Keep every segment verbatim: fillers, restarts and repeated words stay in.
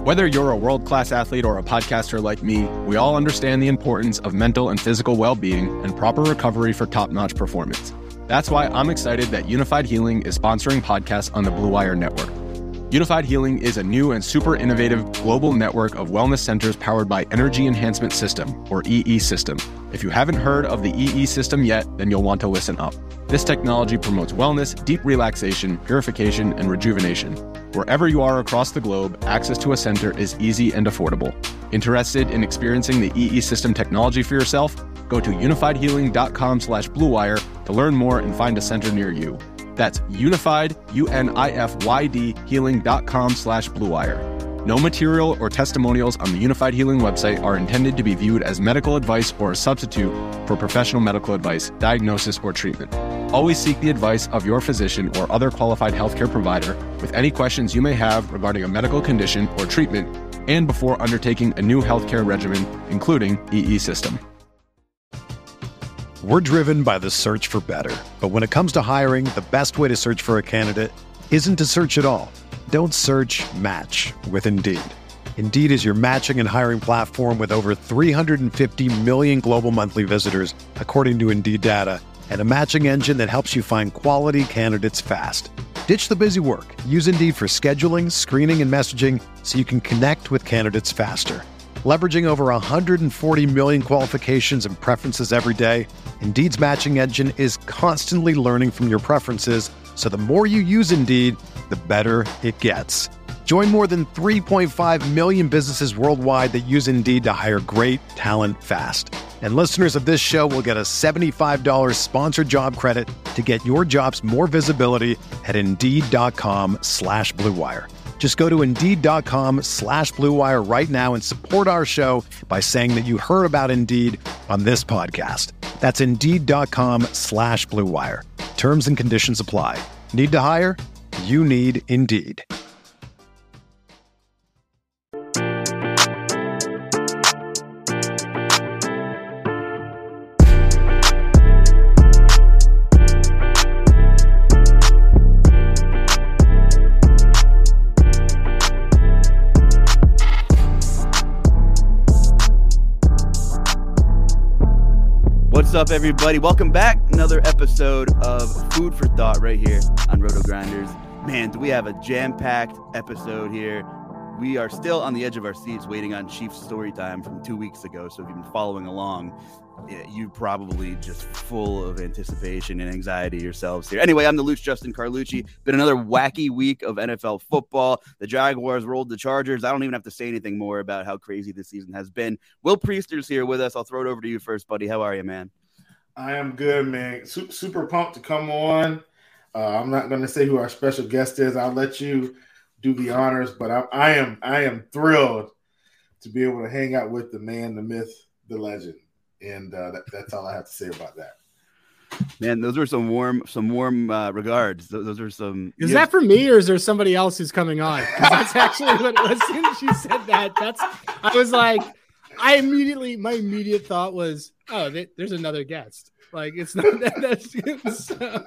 Whether you're a world-class athlete or a podcaster like me, we all understand the importance of mental and physical well-being and proper recovery for top-notch performance. That's why I'm excited that Unified Healing is sponsoring podcasts on the Blue Wire Network. Unified Healing is a new and super innovative global network of wellness centers powered by Energy Enhancement System, or E E System. If you haven't heard of the E E System yet, then you'll want to listen up. This technology promotes wellness, deep relaxation, purification, and rejuvenation. Wherever you are across the globe, access to a center is easy and affordable. Interested in experiencing the E E System technology for yourself? Go to unified healing dot com slash blue wire to learn more and find a center near you. That's unified, U N I F Y D, healing.com slash blue wire. No material or testimonials on the Unified Healing website are intended to be viewed as medical advice or a substitute for professional medical advice, diagnosis, or treatment. Always seek the advice of your physician or other qualified healthcare provider with any questions you may have regarding a medical condition or treatment and before undertaking a new healthcare regimen, including E E System. We're driven by the search for better. But when it comes to hiring, the best way to search for a candidate isn't to search at all. Don't search, match with Indeed. Indeed is your matching and hiring platform with over three hundred fifty million global monthly visitors, according to Indeed data, and a matching engine that helps you find quality candidates fast. Ditch the busy work. Use Indeed for scheduling, screening, and messaging so you can connect with candidates faster. Leveraging over one hundred forty million qualifications and preferences every day, Indeed's matching engine is constantly learning from your preferences, so the more you use Indeed, the better it gets. Join more than three point five million businesses worldwide that use Indeed to hire great talent fast. And listeners of this show will get a seventy-five dollars sponsored job credit to get your jobs more visibility at Indeed.com slash Blue Wire. Just go to Indeed.com slash Blue Wire right now and support our show by saying that you heard about Indeed on this podcast. That's Indeed.com slash Blue Wire. Terms and conditions apply. Need to hire? You need Indeed. What's up, everybody? Welcome back. Another episode of Food for Thought right here on Roto Grinders. Man, do we have a jam-packed episode here. We are still on the edge of our seats waiting on Chiefs story time from two weeks ago. So if you've been following along, you probably just full of anticipation and anxiety yourselves here. Anyway, I'm the Luch Justin Carlucci. Been another wacky week of N F L football. The Jaguars rolled the Chargers. I don't even have to say anything more about how crazy this season has been. Will Priester's here with us. I'll throw it over to you first, buddy. How are you, man? I am good, man. Super, super pumped to come on. Uh, I'm not going to say who our special guest is. I'll let you do the honors, but I, I am I am thrilled to be able to hang out with the man, the myth, the legend, and uh, that, that's all I have to say about that. Man, those are some warm, some warm uh, regards. Those, those are some. Is that for me, or is there somebody else who's coming on? Because that's actually what. As soon as you said that, that's. I was like, I immediately, my immediate thought was, oh, they, there's another guest. Like, it's not that. That's. So.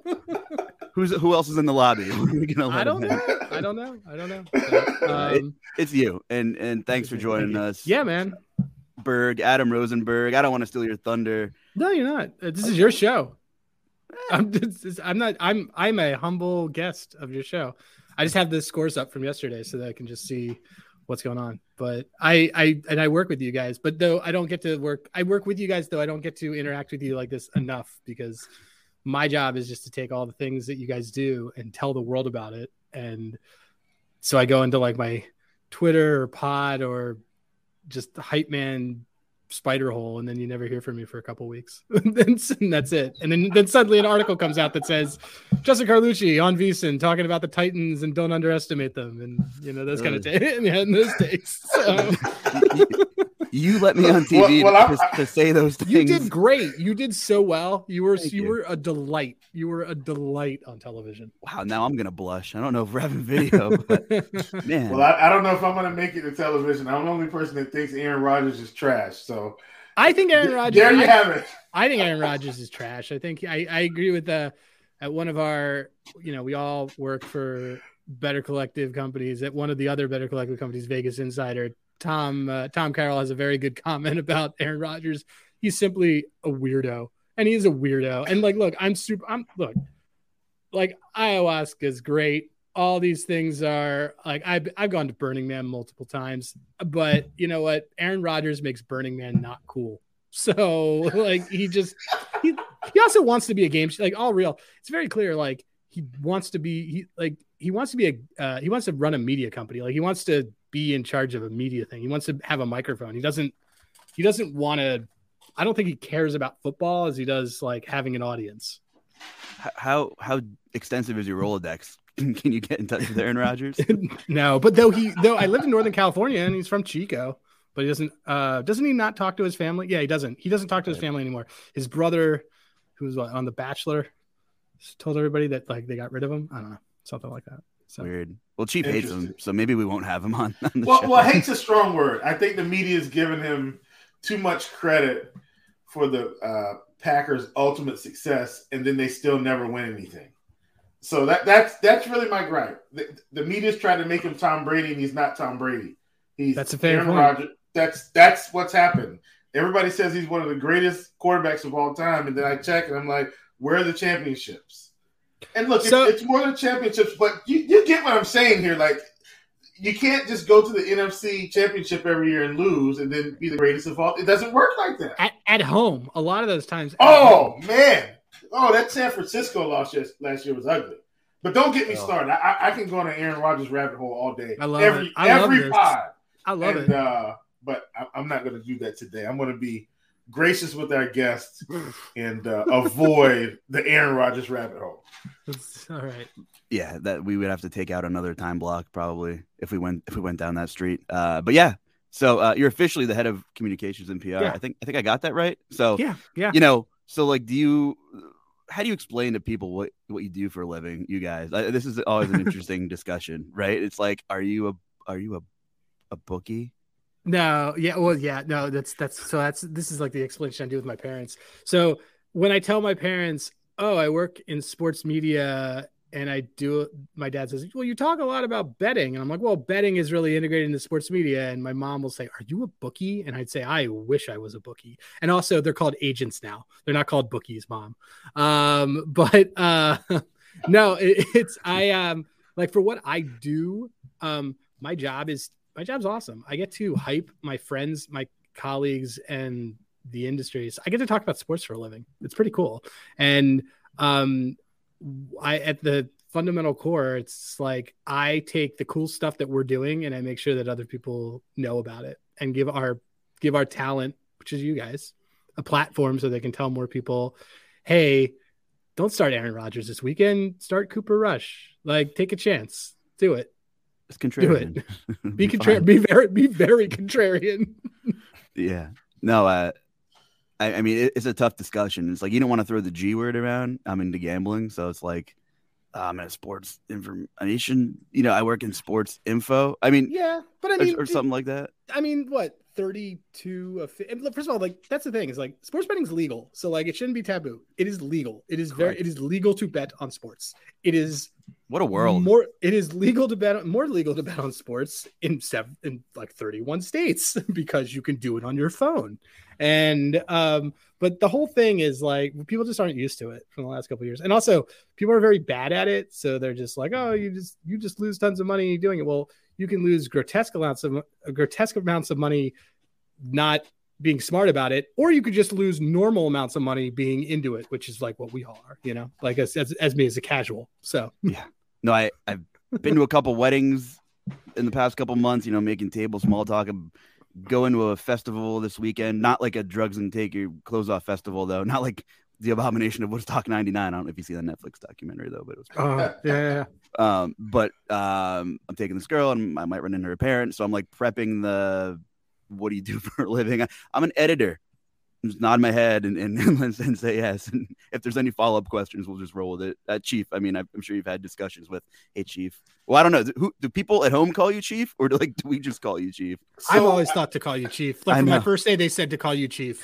Who's who else is in the lobby? I don't know. I don't know. I don't know. So, um, it, it's you, and and thanks for joining us. Yeah, man. Berg, Adam Rosenberg. I don't want to steal your thunder. No, you're not. This is your show. I'm just, I'm not. I'm I'm a humble guest of your show. I just have the scores up from yesterday so that I can just see what's going on. But I I and I work with you guys. But though I don't get to work, I work with you guys though I don't get to interact with you like this enough because my job is just to take all the things that you guys do and tell the world about it. And so I go into like my Twitter or pod or just the hype man spider hole, and then you never hear from me for a couple weeks. and that's it. And then, then suddenly an article comes out that says Justin Carlucci on VSiN talking about the Titans and don't underestimate them, and you know those uh, kind of takes. Yeah, those takes. So. You let me on T V well, well, to, I, to say those things. You did great. You did so well. You were Thank you, you were a delight. You were a delight on television. Wow, now I'm gonna blush. I don't know if we're having video, but man. Well, I, I don't know if I'm gonna make it to television. I'm the only person that thinks Aaron Rodgers is trash. So I think Aaron Rodgers. There you I, have it. I think Aaron Rodgers is trash. I think I, I agree with the at one of our. You know, we all work for Better Collective companies, at one of the other Better Collective companies, Vegas Insider, Tom uh, Tom Carroll has a very good comment about Aaron Rodgers. He's simply a weirdo, and he's a weirdo. And like, look, I'm super. I'm look, like ayahuasca is great. All these things are like I've I've gone to Burning Man multiple times, but you know what? Aaron Rodgers makes Burning Man not cool. So like he just he he also wants to be a game like all real. It's very clear. Like he wants to be he like he wants to be a uh, he wants to run a media company. Like he wants to be in charge of a media thing. He wants to have a microphone. He doesn't, he doesn't want to, I don't think he cares about football as he does like having an audience. How, how extensive is your Rolodex? Can you get in touch with Aaron Rodgers? No, but though he, though I lived in Northern California and he's from Chico, but he doesn't, uh, doesn't he not talk to his family? Yeah, he doesn't. He doesn't talk to his family anymore. His brother, who was on The Bachelor, told everybody that like they got rid of him. I don't know, something like that. So. Weird. Well, Chief hates him, so maybe we won't have him on. on the well, show. well, hate's a strong word. I think the media's given him too much credit for the uh, Packers' ultimate success, and then they still never win anything. So that that's that's really my gripe. The, the media's trying to make him Tom Brady, and he's not Tom Brady. He's that's a fair Aaron point. Rodgers. That's that's what's happened. Everybody says he's one of the greatest quarterbacks of all time, and then I check, and I'm like, where are the championships? And look, so, it's, it's more than championships, but you, you get what I'm saying here. Like, you can't just go to the N F C championship every year and lose and then be the greatest of all. It doesn't work like that. At, at home, a lot of those times. Oh, man. Oh, that San Francisco loss just, last year was ugly. But don't get me oh. started. I, I can go on an Aaron Rodgers rabbit hole all day. I love every, it. I every love this. pod. I love and, it. Uh, but I, I'm not going to do that today. I'm going to be gracious with our guests and uh, avoid the Aaron Rodgers rabbit hole. All right. Yeah, that we would have to take out another time block probably if we went if we went down that street. Uh, but yeah, so uh, you're officially the head of communications and P R. Yeah. I think I think I got that right. So Yeah, yeah. you know, so like, do you? How do you explain to people what what you do for a living, you guys? I, this is always an interesting discussion, right? It's like, are you a are you a a bookie? No, yeah, well, yeah, no, that's that's so that's this is like the explanation I do with my parents. So when I tell my parents, oh, I work in sports media and I do, my dad says, well, you talk a lot about betting. And I'm like, well, betting is really integrated into sports media. And my mom will say, are you a bookie? And I'd say, I wish I was a bookie. And also they're called agents now. They're not called bookies, Mom. Um, but uh, no, it, it's, I um like for what I do, um, my job is, my job's awesome. I get to hype my friends, my colleagues, and the industries. I get to talk about sports for a living. It's pretty cool. And um, I, at the fundamental core, it's like I take the cool stuff that we're doing and I make sure that other people know about it and give our give our talent, which is you guys, a platform so they can tell more people, hey, don't start Aaron Rodgers this weekend. Start Cooper Rush. Like, take a chance. Do it. It's contrarian. Do it. Be contrarian. Be very, be very contrarian. Yeah. No, uh, I, I mean, it, it's a tough discussion. It's like, you don't want to throw the G word around. I'm into gambling. So it's like, uh, I'm in sports information. You know, I work in sports info. I mean, yeah, but I mean, or, or something like that. I mean, what? thirty-two of first of all, like, that's the thing is like sports betting is legal. So like, it shouldn't be taboo. It is legal. It is very, Correct. it is legal to bet on sports. It is What a world. more, it is legal to bet, more legal to bet on sports in seven, in like thirty-one states because you can do it on your phone. And, um, but the whole thing is like, people just aren't used to it from the last couple of years. And also people are very bad at it. So they're just like, oh, you just, you just lose tons of money doing it. Well, you can lose grotesque amounts of grotesque amounts of money not being smart about it, or you could just lose normal amounts of money being into it, which is like what we all are, you know, like as as, as me as a casual. So yeah, no, I I've been to a couple weddings in the past couple months. You know, making table small talk. I'm going to a festival this weekend, not like a drugs and take your clothes off festival though, not like the abomination of Woodstock ninety-nine. I don't know if you see the Netflix documentary though, but it was uh, yeah, yeah. Um, but um, I'm taking this girl and I might run into her parents, so I'm like prepping the what do you do for a living? I, I'm an editor. I'm just nod my head and, and, and say yes. And if there's any follow-up questions, we'll just roll with it. Uh, Chief, I mean, I'm sure you've had discussions with, hey, Chief. Well, I don't know. Who, do people at home call you Chief, or do, like, do we just call you Chief? So, I've always I, thought to call you Chief. Like I from know. my first day, they said to call you Chief.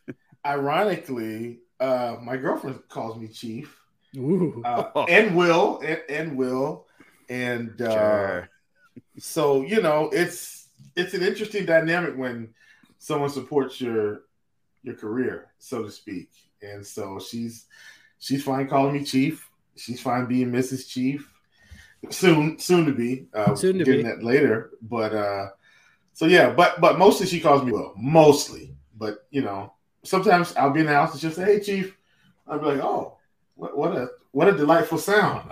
Ironically, uh, my girlfriend calls me Chief. Ooh. Uh, and Will, and, and Will. And uh, Sure. so, you know, it's it's an interesting dynamic when someone supports your your career, so to speak. And so she's she's fine calling me Chief. She's fine being Missus Chief. Soon, soon to be. Uh, Soon to getting be. that later. But uh, so yeah, but but mostly she calls me Will. Mostly, but you know, sometimes I'll be in the house and she'll say, "Hey, Chief." I'll be like, "Oh, what, what a what a delightful sound."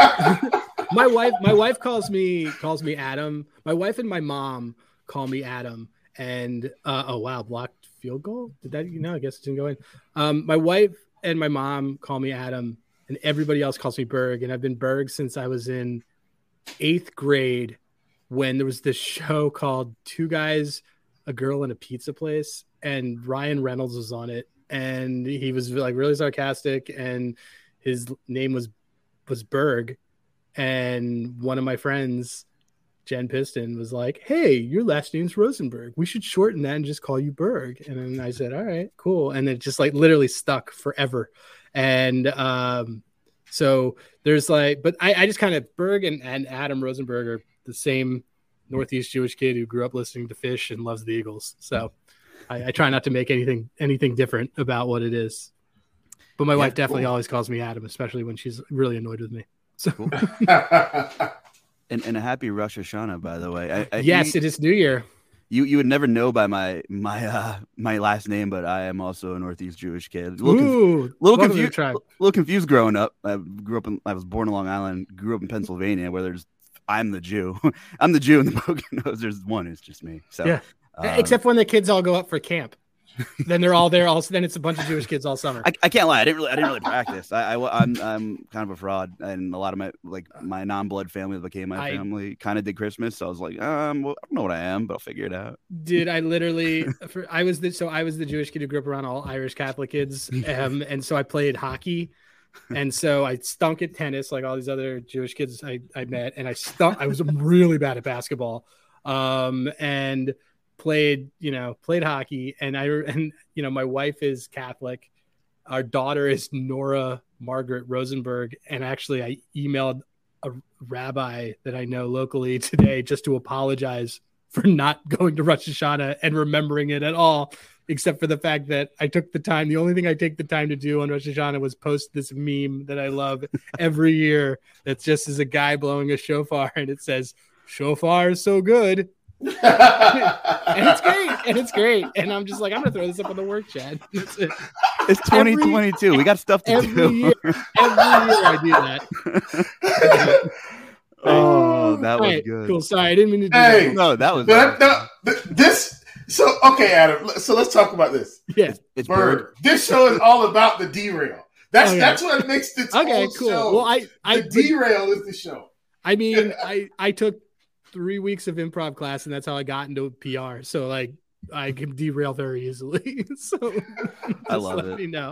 my wife, my wife calls me calls me Adam. My wife and my mom call me Adam. And uh, oh wow, blocked field goal. Did that? You know, I guess it didn't go in. Um, my wife and my mom call me Adam, and everybody else calls me Berg. And I've been Berg since I was in eighth grade, when there was this show called Two Guys, a Girl, and a Pizza Place, and Ryan Reynolds was on it, and he was like really sarcastic, and his name was was Berg. And one of my friends, Jen Piston, was like, "Hey, your last name's Rosenberg. We should shorten that and just call you Berg." And then I said, "All right, cool." And it just like literally stuck forever. And um, so there's like, but I, I just kind of Berg and, and Adam Rosenberg are the same Northeast Jewish kid who grew up listening to Fish and loves the Eagles. So I, I try not to make anything anything different about what it is. But my Yeah, wife definitely cool. always calls me Adam, especially when she's really annoyed with me. So Cool. And, and a happy Rosh Hashanah, by the way. I, I, yes, you, it is New Year. you you would never know by my my uh, my last name, but I am also a Northeast Jewish kid. A little, conf- Ooh, little welcome to the confused. tribe. little confused growing up. I grew up in. I was born in Long Island. Grew up in Pennsylvania, where there's. I'm the Jew. I'm the Jew, and the Poconos. There's one. It's just me. So Yeah. um, Except when the kids all go up for camp, then they're all there. Also, then it's a bunch of Jewish kids all summer. I, I can't lie. I didn't really. I didn't really practice. I, I I'm I'm kind of a fraud, and a lot of my like my non-blood family that became my I- family kind of did Christmas. So I was like, um, well, I don't know what I am, but I'll figure it out. Dude, I literally, for, I was the so I was the Jewish kid who grew up around all Irish Catholic kids, um, and so I played hockey, and so I stunk at tennis like all these other Jewish kids I, I met, and I stunk. I was really bad at basketball, um, and played you know played hockey, and I and you know my wife is Catholic, our daughter is Nora Margaret Rosenberg, and actually I emailed a rabbi that I know locally today just to apologize for not going to Rosh Hashanah and remembering it at all, except for the fact that I took the time. The only thing I take the time to do on Rosh Hashanah was post this meme that I love every year. That's just as a guy blowing a shofar, and it says, "Shofar is so good." And it's great. And it's great. And I'm just like, I'm going to throw this up on the work chat. That's it. It's twenty twenty-two. We got stuff to Every do. year, every year I do that. Oh, that All was right, good. cool. Sorry, I didn't mean to do Hey. that. No, that was. But no, th- this so okay, Adam. So let's talk about this. Yeah. It's Bird. bird. This show is all about the derail. That's Okay. that's what makes this Okay, whole cool. show. Well, I, I, the derail is the show. I mean, I, I took three weeks of improv class, and that's how I got into P R. So, like, I can derail very easily. So, I just love let it. me know.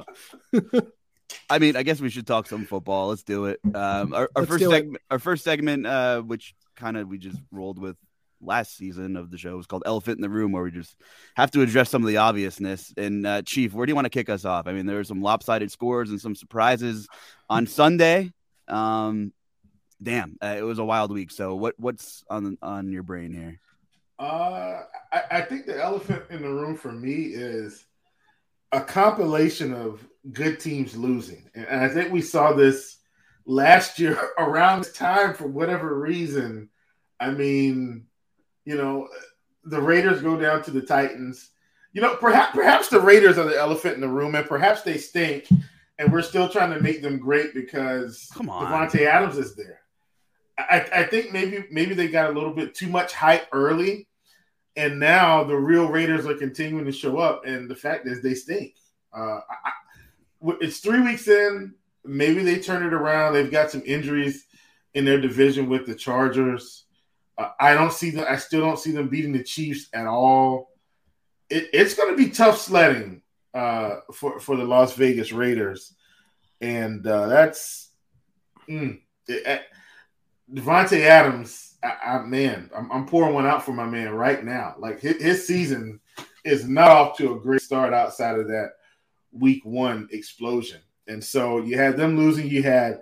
I mean, I guess we should talk some football. Let's do it. Um, our, our Let's first do it. segment, our first segment, uh, which kind of we just rolled with last season of the show, was called Elephant in the Room, where we just have to address some of the obviousness. And uh, Chief, where do you want to kick us off? I mean, there were some lopsided scores and some surprises on Sunday. Um, damn, uh, it was a wild week. So, what what's on on your brain here? Uh, I, I think the elephant in the room for me is a compilation of good teams losing. And, and I think we saw this last year around this time for whatever reason. I mean, you know, the Raiders go down to the Titans. You know, perhaps perhaps the Raiders are the elephant in the room, and perhaps they stink, and we're still trying to make them great because Come on. Devontae Adams is there. I, I think maybe maybe they got a little bit too much hype early, and now the real Raiders are continuing to show up. And the fact is, they stink. Uh, I, I, it's three weeks in. Maybe they turn it around. They've got some injuries in their division with the Chargers. Uh, I don't see them. I still don't see them beating the Chiefs at all. It, it's going to be tough sledding uh, for for the Las Vegas Raiders, and uh, that's mm, it, Devontae Adams, I, I, man, I'm, I'm pouring one out for my man right now. Like his, his season is not off to a great start outside of that week one explosion. And so you had them losing. You had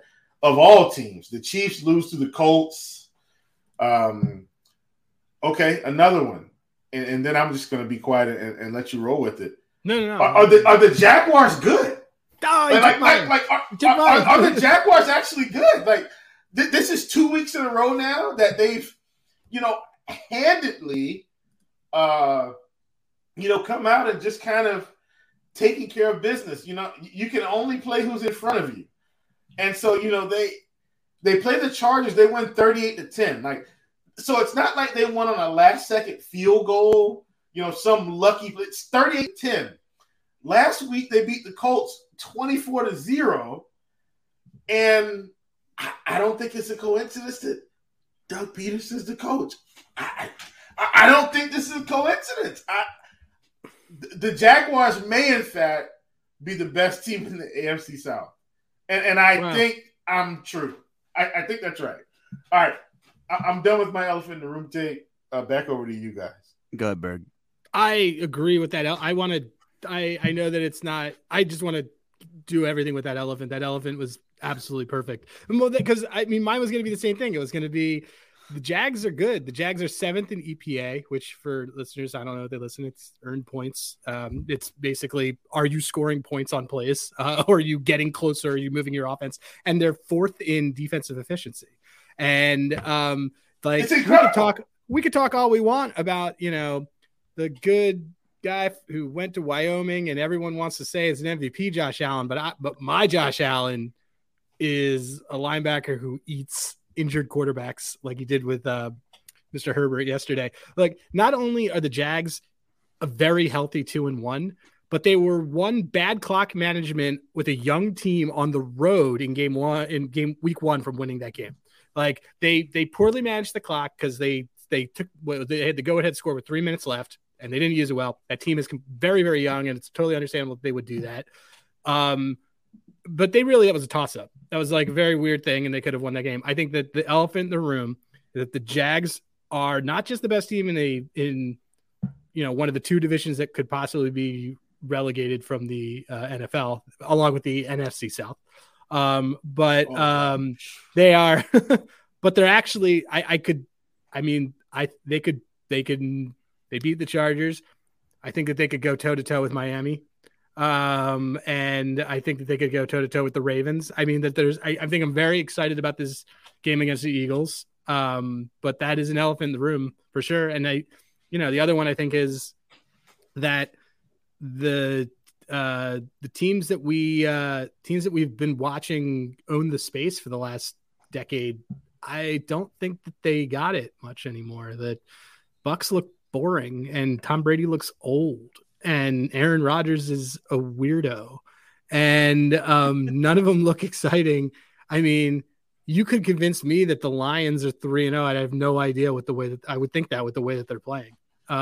of all teams. The Chiefs lose to the Colts. Um, okay, another one. And, and then I'm just going to be quiet and, and let you roll with it. No, no, no. Are, are the are the Jaguars good? Oh, like, like, like, are, are, are, are the Jaguars actually good? Like, th- this is two weeks in a row now that they've, you know, handedly, uh, you know, come out and just kind of taking care of business. You know, you can only play who's in front of you. And so, you know, they they play the Chargers. They win thirty-eight to ten. Like, so it's not like they won on a last-second field goal, you know, some lucky – it's thirty-eight ten. Last week, they beat the Colts twenty-four to zero. And I, I don't think it's a coincidence that Doug Peterson's the coach. I, I, I don't think this is a coincidence. I, the Jaguars may, in fact, be the best team in the A F C South. And, and I wow. think I'm true. I, I think that's right. All right. I, I'm done with my elephant in the room take. Uh, back over to you guys. Go ahead, Berg. I agree with that. I want to I, I know that it's not – I just want to do everything with that elephant. That elephant was absolutely perfect. Because, I mean, mine was going to be the same thing. It was going to be the Jags are good. The Jags are seventh in E P A, which for listeners, I don't know if they listen, it's earned points. Um, it's basically, are you scoring points on plays? Uh, or are you getting closer? Are you moving your offense? And they're fourth in defensive efficiency. And, um, like, we could talk – we could talk all we want about, you know, the good – guy who went to Wyoming and everyone wants to say is an M V P, Josh Allen, but I, but my Josh Allen is a linebacker who eats injured quarterbacks like he did with uh, Mister Herbert yesterday. Like, not only are the Jags a very healthy two and one, but they were one bad clock management with a young team on the road in game one, in game week one from winning that game. Like, they they poorly managed the clock because they they took well, they had the go ahead score with three minutes left. And they didn't use it well. That team is very, very young, and it's totally understandable that they would do that. Um, but they really, that was a toss-up. That was like a very weird thing, and they could have won that game. I think that the elephant in the room is that the Jags are not just the best team in a in you know one of the two divisions that could possibly be relegated from the uh, N F L, along with the N F C South. Um, but um, they are, but they're actually. I, I could, I mean, I they could they could. They beat the Chargers. I think that they could go toe-to-toe with Miami. Um, and I think that they could go toe-to-toe with the Ravens. I mean, that there's I, I think I'm very excited about this game against the Eagles. Um, but that is an elephant in the room for sure. And I, you know, the other one I think is that the uh, the teams that we uh, teams that we've been watching own the space for the last decade, I don't think that they got it much anymore. That Bucks look boring and Tom Brady looks old and Aaron Rodgers is a weirdo and um, none of them look exciting. I mean, you could convince me that the Lions are three and oh. I have no idea what the way that I would think that with the way that they're playing.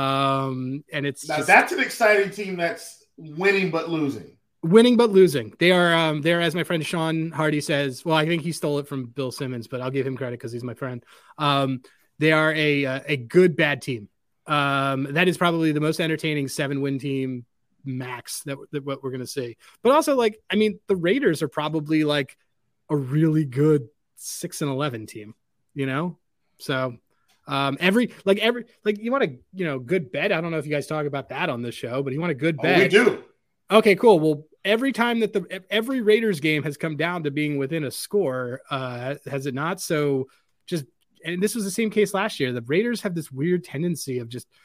Um, and it's now just, that's an exciting team that's winning but losing. Winning but losing. They are um, they're, as my friend Sean Hardy says. Well, I think he stole it from Bill Simmons, but I'll give him credit because he's my friend. Um, they are a uh, a good bad team. Um, that is probably the most entertaining seven win team max that, that what we're going to see. But also, like, I mean, the Raiders are probably like a really good six and eleven team, you know? So um, every, like every, like you want a, you know, good bet. I don't know if you guys talk about that on this show, but you want a good bet. Oh, we do. Okay, cool. Well, every time that the, every Raiders game has come down to being within a score, uh, has it not? So just, and this was the same case last year. The Raiders have this weird tendency of just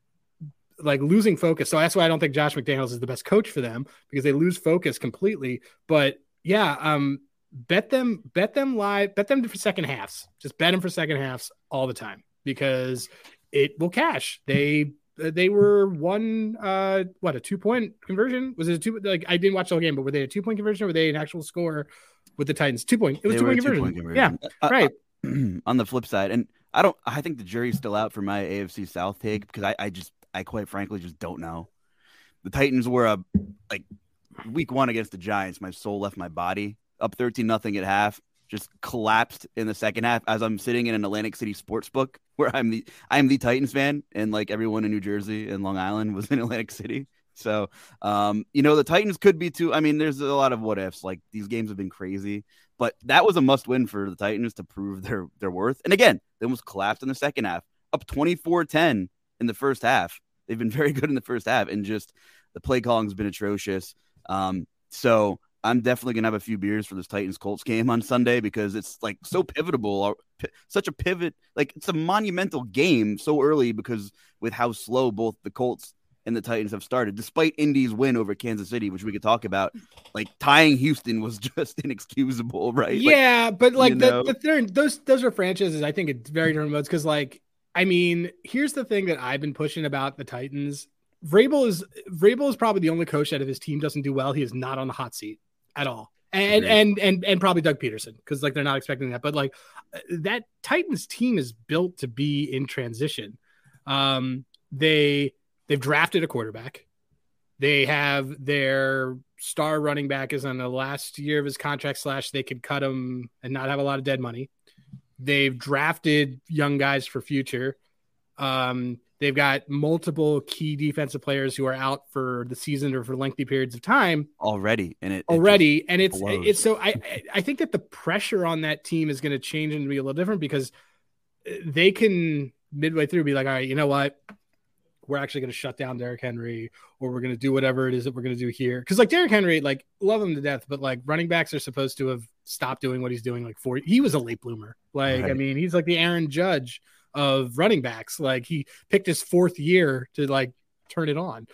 like losing focus. So that's why I don't think Josh McDaniels is the best coach for them, because they lose focus completely. But yeah, um, bet them, bet them live, bet them for second halves. Just bet them for second halves all the time because it will cash. They they were one uh what a two point conversion was it a two like I didn't watch the whole game, but were they a two point conversion or were they an actual score with the Titans? Two point. It was two point, conversion. point conversion. Yeah, uh, right. Uh, on the flip side, and I don't, I think the jury's still out for my A F C South take because I, I just, I quite frankly just don't know. The Titans were a like week one against the Giants. My soul left my body. Up thirteen nothing at half. Just collapsed in the second half as I'm sitting in an Atlantic City sports book where I'm the I'm the Titans fan, and like everyone in New Jersey and Long Island was in Atlantic City. So, um, you know, the Titans could be too. I mean, there's a lot of what ifs. Like these games have been crazy. But that was a must win for the Titans to prove their, their worth. And again, they almost collapsed in the second half, up twenty-four ten in the first half. They've been very good in the first half, and just the play calling has been atrocious. Um, so I'm definitely going to have a few beers for this Titans Colts game on Sunday because it's like so pivotal, such a pivot. Like it's a monumental game so early because with how slow both the Colts and the Titans have started, despite Indy's win over Kansas City, which we could talk about. Like tying Houston was just inexcusable, right? Yeah, like, but like you the, know? the third, those those are franchises. I think it's very different modes because, like, I mean, here's the thing that I've been pushing about the Titans. Vrabel is Vrabel is probably the only coach that if his team doesn't do well, he is not on the hot seat at all. And Agreed. and and and probably Doug Peterson because like they're not expecting that. But like that Titans team is built to be in transition. Um, they they've drafted a quarterback. They have their star running back is on the last year of his contract slash they could cut him and not have a lot of dead money. They've drafted young guys for future. Um, they've got multiple key defensive players who are out for the season or for lengthy periods of time already. And it, it already. And it's, blows. it's so I, I think that the pressure on that team is going to change and be a little different because they can midway through be like, all right, you know what? We're actually going to shut down Derrick Henry or we're going to do whatever it is that we're going to do here. Cause like Derrick Henry, like love him to death, but like running backs are supposed to have stopped doing what he's doing. Like for, he was a late bloomer. Like, right. I mean, he's like the Aaron Judge of running backs. Like he picked his fourth year to like turn it on.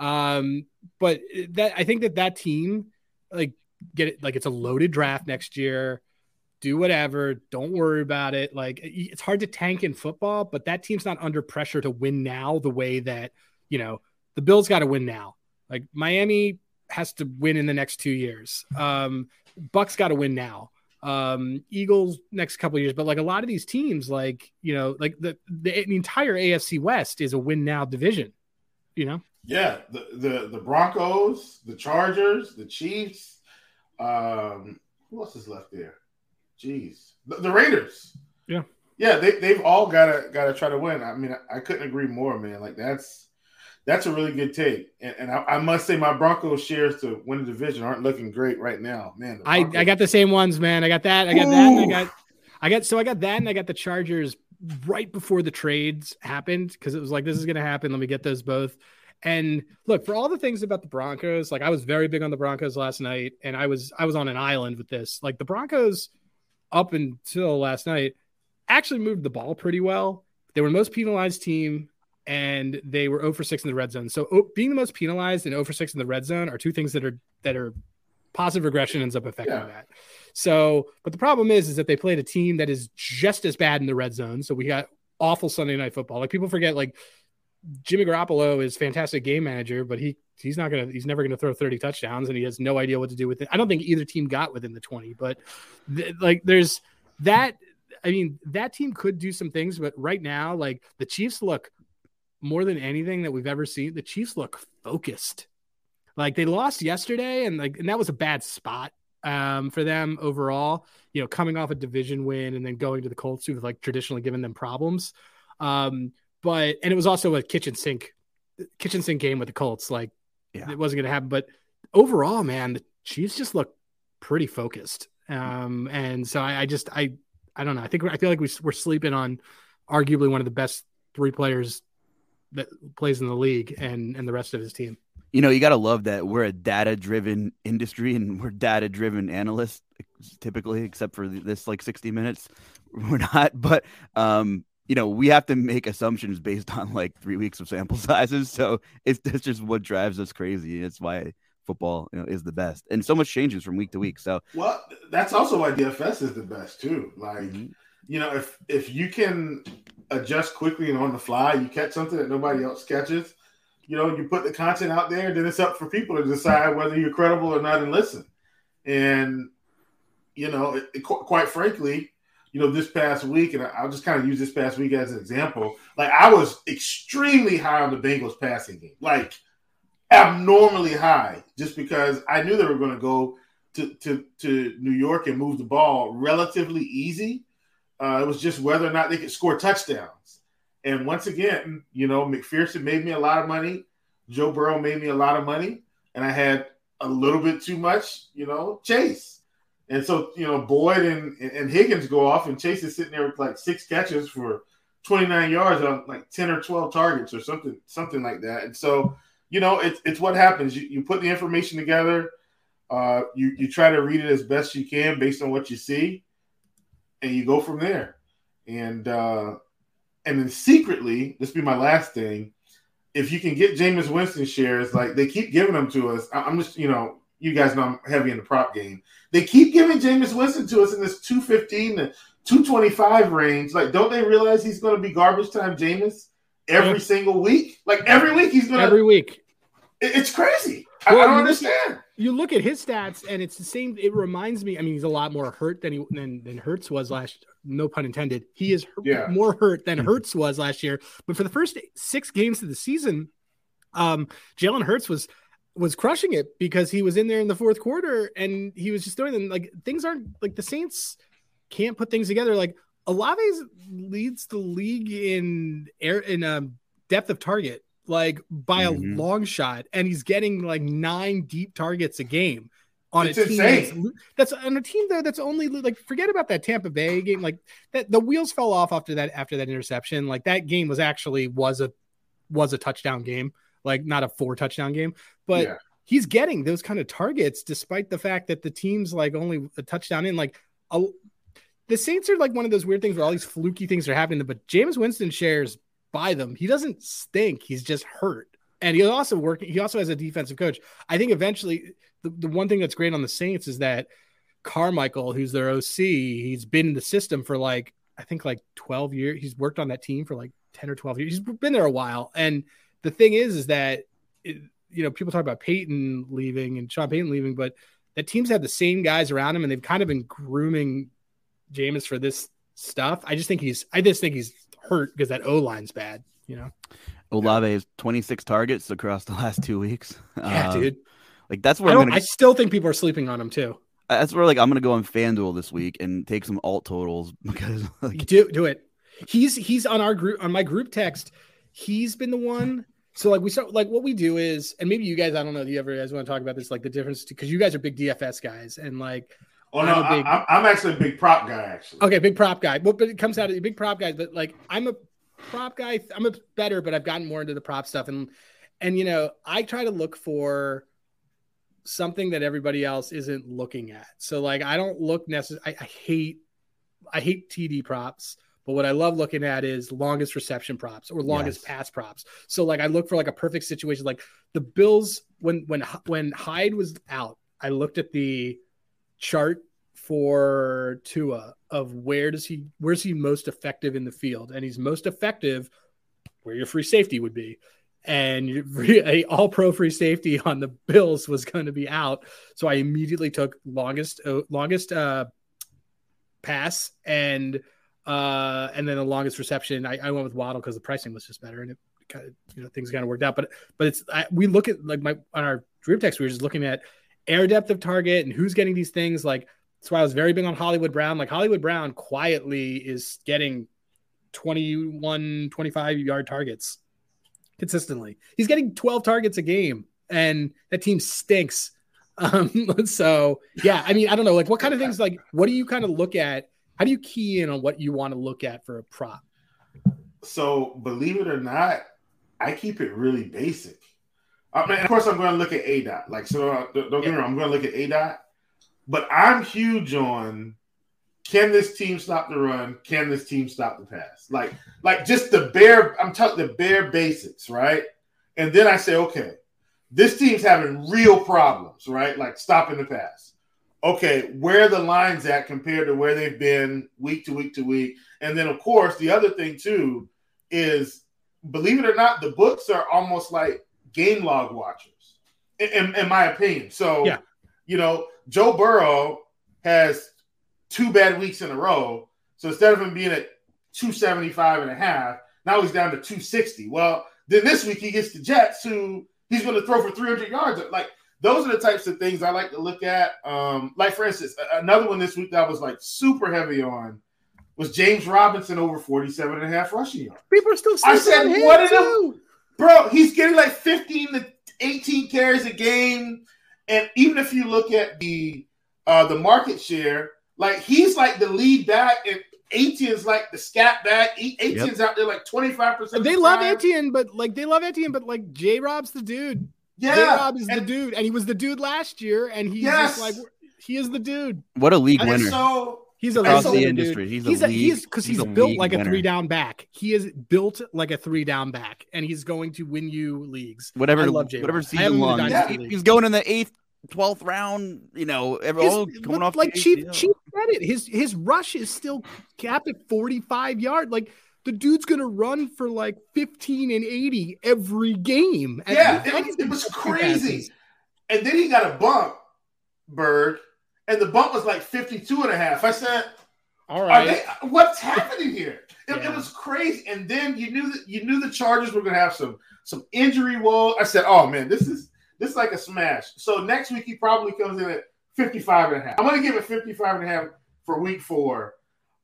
Um, but that, I think that that team, like get it, like it's a loaded draft next year. Do whatever. Don't worry about it. Like it's hard to tank in football, but that team's not under pressure to win now the way that, you know, the Bills got to win now. Like Miami has to win in the next two years. Um, Bucks got to win now. Um, Eagles next couple of years, but like a lot of these teams, like, you know, like the, the, the entire A F C West is a win now division, you know? Yeah. The, the, the Broncos, the Chargers, the Chiefs, um, who else is left there? Jeez, the, the Raiders. Yeah, yeah, they they've all gotta gotta try to win. I mean, I, I couldn't agree more, man. Like that's that's a really good take, and, and I, I must say my Broncos shares to win the division aren't looking great right now, man. I, I got the same ones, man. I got that. I got Ooh. that. And I got I got so I got that, and I got the Chargers right before the trades happened because it was like this is gonna happen. Let me get those both. And look, for all the things about the Broncos, like I was very big on the Broncos last night, and I was I was on an island with this. Like the Broncos. Up until last night, actually moved the ball pretty well. They were the most penalized team, and they were zero for six in the red zone. So oh, being the most penalized and zero for six in the red zone are two things that are that are positive regression ends up affecting yeah. that. So, but the problem is, is that they played a team that is just as bad in the red zone. So we got awful Sunday Night Football. Like people forget, like Jimmy Garoppolo is fantastic game manager, but he he's not gonna he's never gonna throw thirty touchdowns, and he has no idea what to do with it. I don't think either team got within the twenty, but th- like there's that. I mean, that team could do some things, but right now, like the Chiefs look more than anything that we've ever seen. The Chiefs look focused. Like they lost yesterday, and like and that was a bad spot um, for them overall. You know, coming off a division win and then going to the Colts, who've like traditionally given them problems. Um, But and it was also a kitchen sink, kitchen sink game with the Colts. Like yeah. it wasn't going to happen. But overall, man, the Chiefs just look pretty focused. Um, and so I, I just I I don't know. I think I feel like we, we're sleeping on arguably one of the best three players that plays in the league and and the rest of his team. You know, you got to love that we're a data driven industry and we're data driven analysts typically, except for this like sixty minutes. We're not, but um. You know, we have to make assumptions based on like three weeks of sample sizes. So it's, it's just what drives us crazy. It's why football, you know, is the best. And so much changes from week to week. So, well, that's also why D F S is the best too. Like, mm-hmm. you know, if, if you can adjust quickly and on the fly, you catch something that nobody else catches, you know, you put the content out there, then it's up for people to decide whether you're credible or not and listen. And, you know, it, it, quite frankly, you know, this past week, and I'll just kind of use this past week as an example. Like, I was extremely high on the Bengals passing game, like abnormally high, just because I knew they were going to go to, to, to New York and move the ball relatively easy. Uh, it was just whether or not they could score touchdowns. And once again, you know, McPherson made me a lot of money. Joe Burrow made me a lot of money. And I had a little bit too much, you know, Chase. And so, you know, Boyd and, and Higgins go off, and Chase is sitting there with like six catches for twenty-nine yards on like ten or twelve targets or something, something like that. And so, you know, it's it's what happens. You, you put the information together, uh, you you try to read it as best you can based on what you see, and you go from there. And uh, and then secretly, this will be my last thing. If you can get Jameis Winston shares, like they keep giving them to us, I'm just, you know, you guys know I'm heavy in the prop game. They keep giving Jameis Winston to us in this two fifteen to two twenty-five range. Like, don't they realize he's going to be garbage time Jameis every yeah. single week? Like, every week he's going to. Every week. It, it's crazy. Well, I don't you understand. Look at, you look at his stats, and it's the same. It reminds me, I mean, he's a lot more hurt than he than, than Hurts was last no pun intended. He is yeah. more hurt than Hurts was last year. But for the first six games of the season, um, Jalen Hurts was was crushing it because he was in there in the fourth quarter and he was just doing them. Like, things aren't like the Saints can't put things together. Like, Olave leads the league in air in um, depth of target, like by mm-hmm. a long shot, and he's getting like nine deep targets a game on it's a team insane. that's, that's on a team though that's only like, forget about that Tampa Bay game, like that the wheels fell off after that after that interception. Like, that game was actually was a was a touchdown game, like not a four touchdown game, but yeah. he's getting those kind of targets despite the fact that the team's like only a touchdown in. Like, a, the Saints are like one of those weird things where all these fluky things are happening, but Jameis Winston shares by them. He doesn't stink. He's just hurt. And he also working. He also has a defensive coach. I think eventually the, the one thing that's great on the Saints is that Carmichael, who's their O C, he's been in the system for like, I think like twelve years. He's worked on that team for like ten or twelve years. He's been there a while. And the thing is, is that, it, you know, people talk about Peyton leaving and Sean Payton leaving, but that teams have the same guys around him, and they've kind of been grooming Jameis for this stuff. I just think he's, I just think he's hurt because that O-line's bad, you know? Olave has twenty-six targets across the last two weeks. Yeah, um, dude. Like, that's where I, I'm gonna, I still think people are sleeping on him too. That's where like I'm gonna go on FanDuel this week and take some alt totals because like, do do it. He's he's on our group on my group text. He's been the one. So like we start like what we do is, and maybe you guys, I don't know if you ever guys want to talk about this, like the difference because you guys are big D F S guys and like. Oh no, I'm, big, I, I'm actually a big prop guy. Actually, okay, big prop guy. Well, but it comes out of big prop guys. But like, I'm a prop guy. I'm a better, but I've gotten more into the prop stuff, and and you know, I try to look for something that everybody else isn't looking at. So like, I don't look necessarily. I, I hate, I hate T D props. But what I love looking at is longest reception props or longest yes. pass props. So like, I look for like a perfect situation. Like the Bills, when when when Hyde was out, I looked at the chart for Tua of where does he where's he most effective in the field, and he's most effective where your free safety would be, and a all pro free safety on the Bills was going to be out, so I immediately took longest uh, longest uh pass and uh and then the longest reception. I, I went with Waddle because the pricing was just better, and it kind of, you know, things kind of worked out. But but it's I, we look at like my on our group text, we were just looking at air depth of target and who's getting these things. Like, that's why I was very big on Hollywood Brown. Like, Hollywood Brown quietly is getting twenty-one, twenty-five yard targets consistently. He's getting twelve targets a game, and that team stinks. Um, so yeah, I mean, I don't know, like what kind of things, like what do you kind of look at? How do you key in on what you want to look at for a prop? So believe it or not, I keep it really basic. I mean, of course, I'm going to look at A DOT. Like, so uh, don't get me wrong, I'm going to look at A DOT. But I'm huge on, can this team stop the run? Can this team stop the pass? Like, like just the bare, I'm talking the bare basics, right? And then I say, okay, this team's having real problems, right? Like stopping the pass. Okay, where are the lines at compared to where they've been week to week to week? And then, of course, the other thing, too, is, believe it or not, the books are almost like game log watchers, in, in my opinion. So, yeah. you know, Joe Burrow has two bad weeks in a row. So instead of him being at two seventy-five and a half, now he's down to two sixty. Well, then this week he gets the Jets, who he's going to throw for three hundred yards. Like, those are the types of things I like to look at. Um, like, for instance, another one this week that I was like super heavy on was James Robinson over forty-seven and a half rushing yards. People are still I said, what is it? Bro, he's getting like fifteen to eighteen carries a game. And even if you look at the uh, the market share. Like he's like the lead back, and Etienne's like the scat back. Etienne's yep. out there like twenty-five percent. They the love Etienne, but like they love Etienne, but like J Rob's the dude. Yeah, J Rob is and, the dude, and he was the dude last year, and he's yes. just like he is the dude. What a league and winner! So he's a across league the dude. industry. He's, he's a, a league, he's because he's, he's built like winner. a three down back. He is built like a three down back, and he's going to win you leagues. Whatever, I love J Rob. whatever season long. Yeah. He's going in the eighth, twelfth round. You know, every, all coming off like the Chief. A C L. Chief said it. His his rush is still capped at forty-five yards. Like. The dude's gonna run for like fifteen and eighty every game. Yeah, it, it was crazy. And then he got a bump, Berg, and the bump was like fifty-two and a half. I said, all right, they, what's happening here? It, yeah. it was crazy. And then you knew that you knew the Chargers were gonna have some some injury woe. I said, oh man, this is this is like a smash. So next week he probably comes in at fifty-five and a half. I'm gonna give it fifty-five and a half for week four.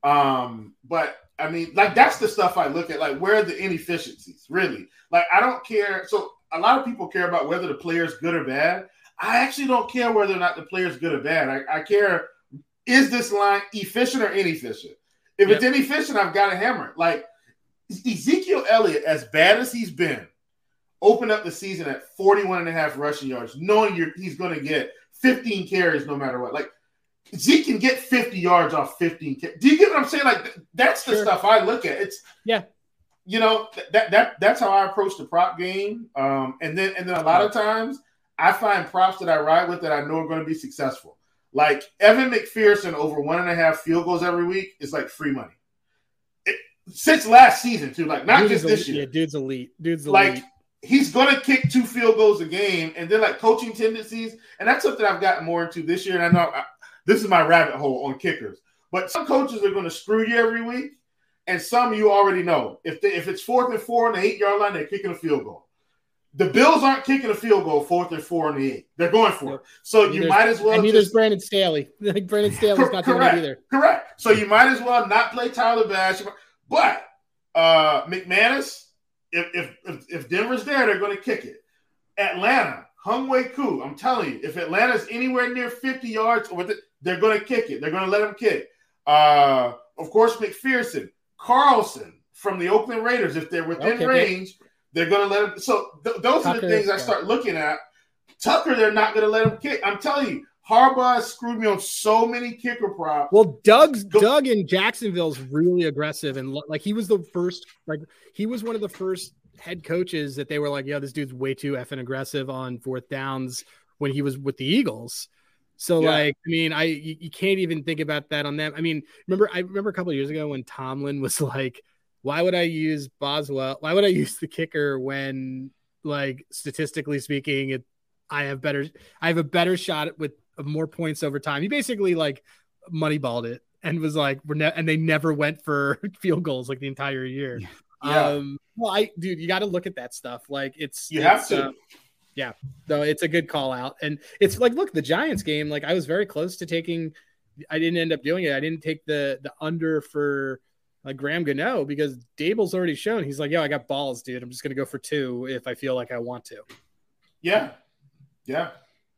Um, but I mean, like, that's the stuff I look at. Like, where are the inefficiencies, really? Like, I don't care. So a lot of people care about whether the player's good or bad. I actually don't care whether or not the player's good or bad. I, I care, is this line efficient or inefficient? If yep. it's inefficient, I've got to hammer it. Like, Ezekiel Elliott, as bad as he's been, opened up the season at forty-one and a half rushing yards, knowing you're, he's going to get fifteen carries no matter what. Like, Zeke can get fifty yards off fifteen. Do you get what I'm saying? Like, that's the sure. stuff I look at. It's yeah, you know, that that that's how I approach the prop game. Um, and then and then a lot of times I find props that I ride with that I know are going to be successful. Like Evan McPherson over one and a half field goals every week is like free money. It, since last season too, like not dude just this elite. year. Yeah, dude's elite. Dude's elite. Like he's going to kick two field goals a game, and then like coaching tendencies, and that's something I've gotten more into this year. And I know. I, This is my rabbit hole on kickers. But some coaches are going to screw you every week, and some you already know. If they, if it's fourth and four on the eight-yard line, they're kicking a field goal. The Bills aren't kicking a field goal fourth and four on the eight. They're going for it. So you neither, might as well And neither just, is Brandon Staley. Like Brandon Staley's not doing correct, it either. Correct. So you might as well not play Tyler Bash. But uh, McManus, if, if, if, if Denver's there, they're going to kick it. Atlanta, Hung-Wei Koo, I'm telling you, if Atlanta's anywhere near fifty yards or with it, they're going to kick it. They're going to let him kick. Uh, of course, McPherson, Carlson from the Oakland Raiders. If they're within okay, range, okay. they're going to let him. So th- those Tucker, are the things I start yeah. looking at. Tucker, they're not going to let him kick. I'm telling you, Harbaugh has screwed me on so many kicker props. Well, Doug's Go- Doug in Jacksonville's really aggressive, and like he was the first, like he was one of the first head coaches that they were like, "Yo, this dude's way too effing aggressive on fourth downs." When he was with the Eagles. So yeah. like, I mean, I, you, you can't even think about that on them. I mean, remember, I remember a couple of years ago when Tomlin was like, why would I use Boswell? Why would I use the kicker when like, statistically speaking, it, I have better, I have a better shot with more points over time. He basically like moneyballed it and was like, we're ne- and they never went for field goals like the entire year. Yeah. Um, well, I, dude, you got to look at that stuff. Like it's, you it's, have to. Uh, Yeah, no, it's a good call out. And it's like, look, the Giants game, like I was very close to taking, I didn't end up doing it. I didn't take the the under for like Graham Gano because Dable's already shown. He's like, yo, I got balls, dude. I'm just going to go for two if I feel like I want to. Yeah. Yeah.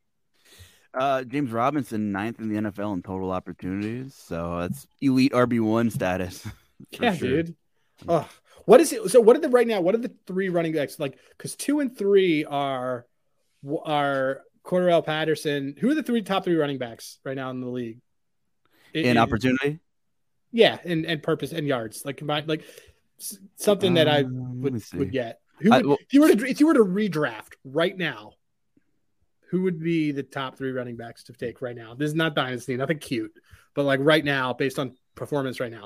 Uh, James Robinson, ninth in the N F L in total opportunities. So that's elite R B one status. Yeah, sure. dude. Oh, what is it? So what are the right now? What are the three running backs like? Because two and three are are Cordarrelle Patterson. Who are the three top three running backs right now in the league? In it, opportunity, yeah, and, and purpose and yards, like combined, like something that I um, would, would get. Who would, I, well, if you were to if you were to redraft right now, who would be the top three running backs to take right now? This is not dynasty, nothing cute, but like right now, based on performance right now.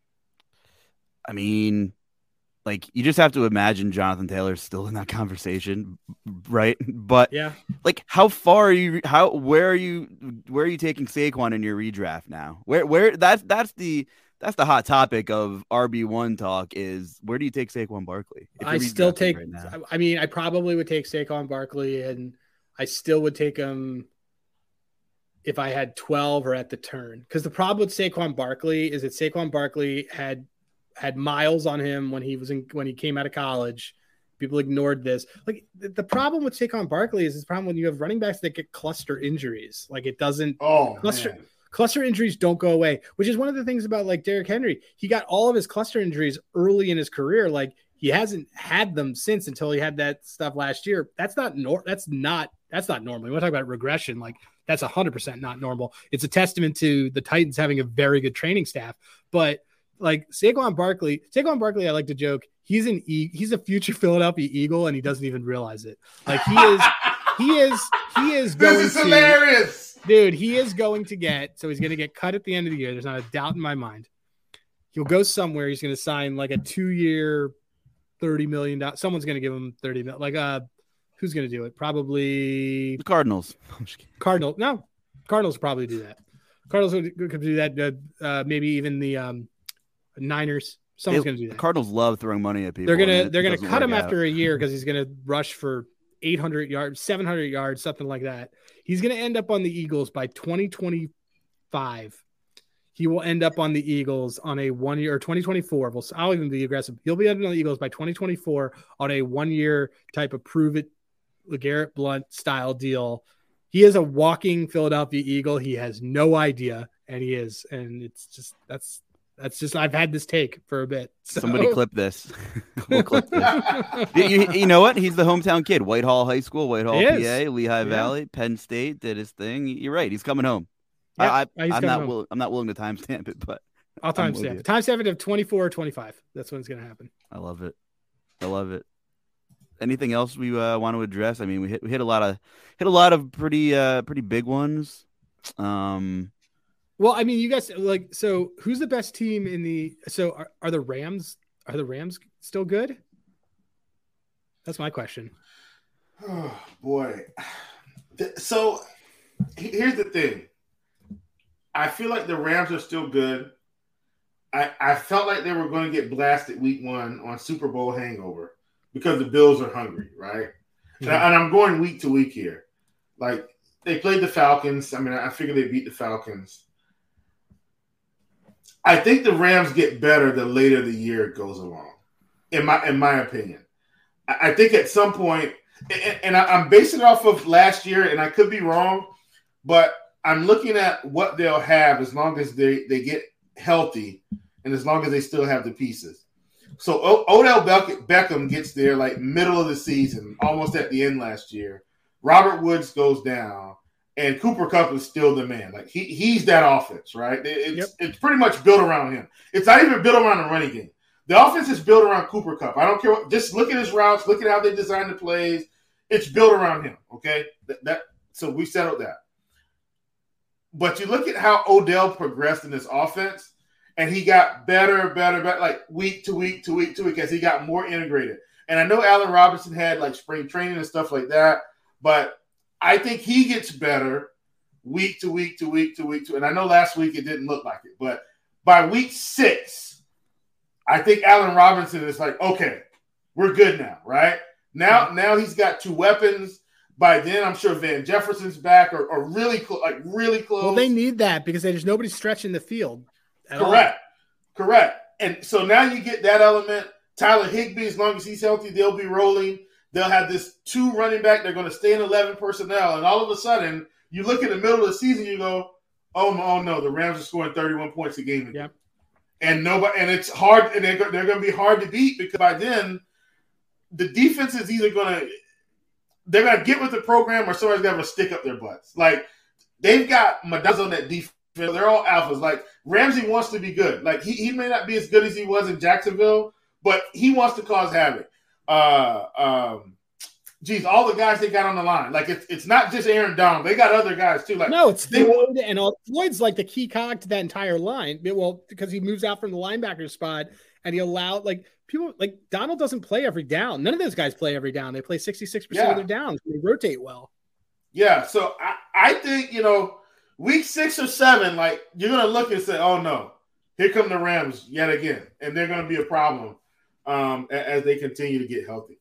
I mean, like you just have to imagine Jonathan Taylor's still in that conversation, right? But yeah, like how far are you? How where are you? Where are you taking Saquon in your redraft now? Where where that's that's the that's the hot topic of R B one talk is where do you take Saquon Barkley? I still take. Right now? I mean, I probably would take Saquon Barkley, and I still would take him if I had twelve or at the turn. Because the problem with Saquon Barkley is that Saquon Barkley had. had miles on him when he was in when he came out of college, People ignored this. Like the, the problem with Saquon Barkley is the problem when you have running backs that get cluster injuries. Like it doesn't. Oh, cluster man. cluster injuries don't go away, which is one of the things about like Derrick Henry. He got all of his cluster injuries early in his career. Like he hasn't had them since until he had that stuff last year. That's not nor. That's not. That's not normal. We're talking about regression. Like that's a hundred percent not normal. It's a testament to the Titans having a very good training staff, but. Like Saquon Barkley, Saquon Barkley, I like to joke. He's an e- he's a future Philadelphia Eagle, and he doesn't even realize it. Like he is, he is, he is going This is to, hilarious, dude. He is going to get so he's going to get cut at the end of the year. There's not a doubt in my mind. He'll go somewhere. He's going to sign like a two-year, thirty million dollars. Someone's going to give him thirty million. Like uh, who's going to do it? Probably The Cardinals. Cardinal. No, Cardinals probably do that. Cardinals would, could do that. Uh, uh, maybe even the um. Niners, someone's going to do that. The Cardinals love throwing money at people. They're gonna and they're gonna doesn't cut him work out. after a year because he's gonna rush for eight hundred yards, seven hundred yards, something like that. He's gonna end up on the Eagles by twenty twenty-five. He will end up on the Eagles on a one year or twenty twenty-four. Well, I'll even be aggressive. He'll be on the Eagles by twenty twenty-four on a one year type of prove it LeGarrette Blount style deal. He is a walking Philadelphia Eagle. He has no idea, and he is, and it's just that's. That's just I've had this take for a bit. So. Somebody clip this. We'll clip this. you, you, you know what? He's the hometown kid. Whitehall High School, Whitehall, He P is. A, Lehigh Yeah. Valley, Penn State did his thing. You're right. He's coming home. Yeah, I, he's I, I'm coming not. home. Will, I'm not willing to timestamp it, but I'll I'm with timestamp you. it. Timestamp it of twenty-four or twenty-five. That's when it's going to happen. I love it. I love it. Anything else we uh, want to address? I mean, we hit we hit a lot of hit a lot of pretty uh, pretty big ones. Um. Well, I mean, you guys like so. Who's the best team in the? So are, are the Rams? Are the Rams still good? That's my question. Oh boy. So here's the thing. I feel like the Rams are still good. I, I felt like they were going to get blasted week one on Super Bowl hangover because the Bills are hungry, right? Mm-hmm. And, I, and I'm going week to week here. Like they played the Falcons. I mean, I figure they beat the Falcons. I think the Rams get better the later the year goes along, in my in my opinion. I, I think at some point, and, and I, I'm basing it off of last year, and I could be wrong, but I'm looking at what they'll have as long as they, they get healthy and as long as they still have the pieces. So o- Odell Beckham gets there like middle of the season, almost at the end last year. Robert Woods goes down. And Cooper Kupp is still the man. Like he he's that offense, right? It's Yep. it's pretty much built around him. It's not even built around the running game. The offense is built around Cooper Kupp. I don't care. What, just look at his routes. Look at how they design the plays. It's built around him. Okay, that, that so we settled that. But you look at how Odell progressed in this offense, and he got better, better, better, like week to week to week to week as he got more integrated. And I know Allen Robinson had like spring training and stuff like that, but I think he gets better week to week to week to week to, and I know last week it didn't look like it, but by week six, I think Allen Robinson is like, okay, we're good now, right? Now, mm-hmm. now he's got two weapons. By then, I'm sure Van Jefferson's back or, or really close, like really close. Well, they need that because there's nobody stretching the field. At Correct, all. Correct. And so now you get that element. Tyler Higbee, as long as he's healthy, they'll be rolling. They'll have this two running back. They're going to stay in eleven personnel. And all of a sudden, you look in the middle of the season, you go, oh, no, oh, no, the Rams are scoring thirty-one points a game. Yep. And nobody, and it's hard, and they're, they're going to be hard to beat because by then, the defense is either going to, they're going to get with the program or somebody's going to stick up their butts. Like, they've got Madaz on that defense. They're all alphas. Like, Ramsey wants to be good. Like, he, he may not be as good as he was in Jacksonville, but he wants to cause havoc. Uh, um, geez, all the guys they got on the line. Like it's it's not just Aaron Donald. They got other guys too. Like no, it's they, Floyd and all. Floyd's like the key cog to that entire line. Well, because he moves out from the linebacker spot and he allowed like people like Donald doesn't play every down. None of those guys play every down. They play sixty-six percent yeah. of their downs. They rotate well. Yeah, so I, I think you know week six or seven, like you're gonna look and say, oh no, here come the Rams yet again, and they're gonna be a problem. Um, as they continue to get healthy.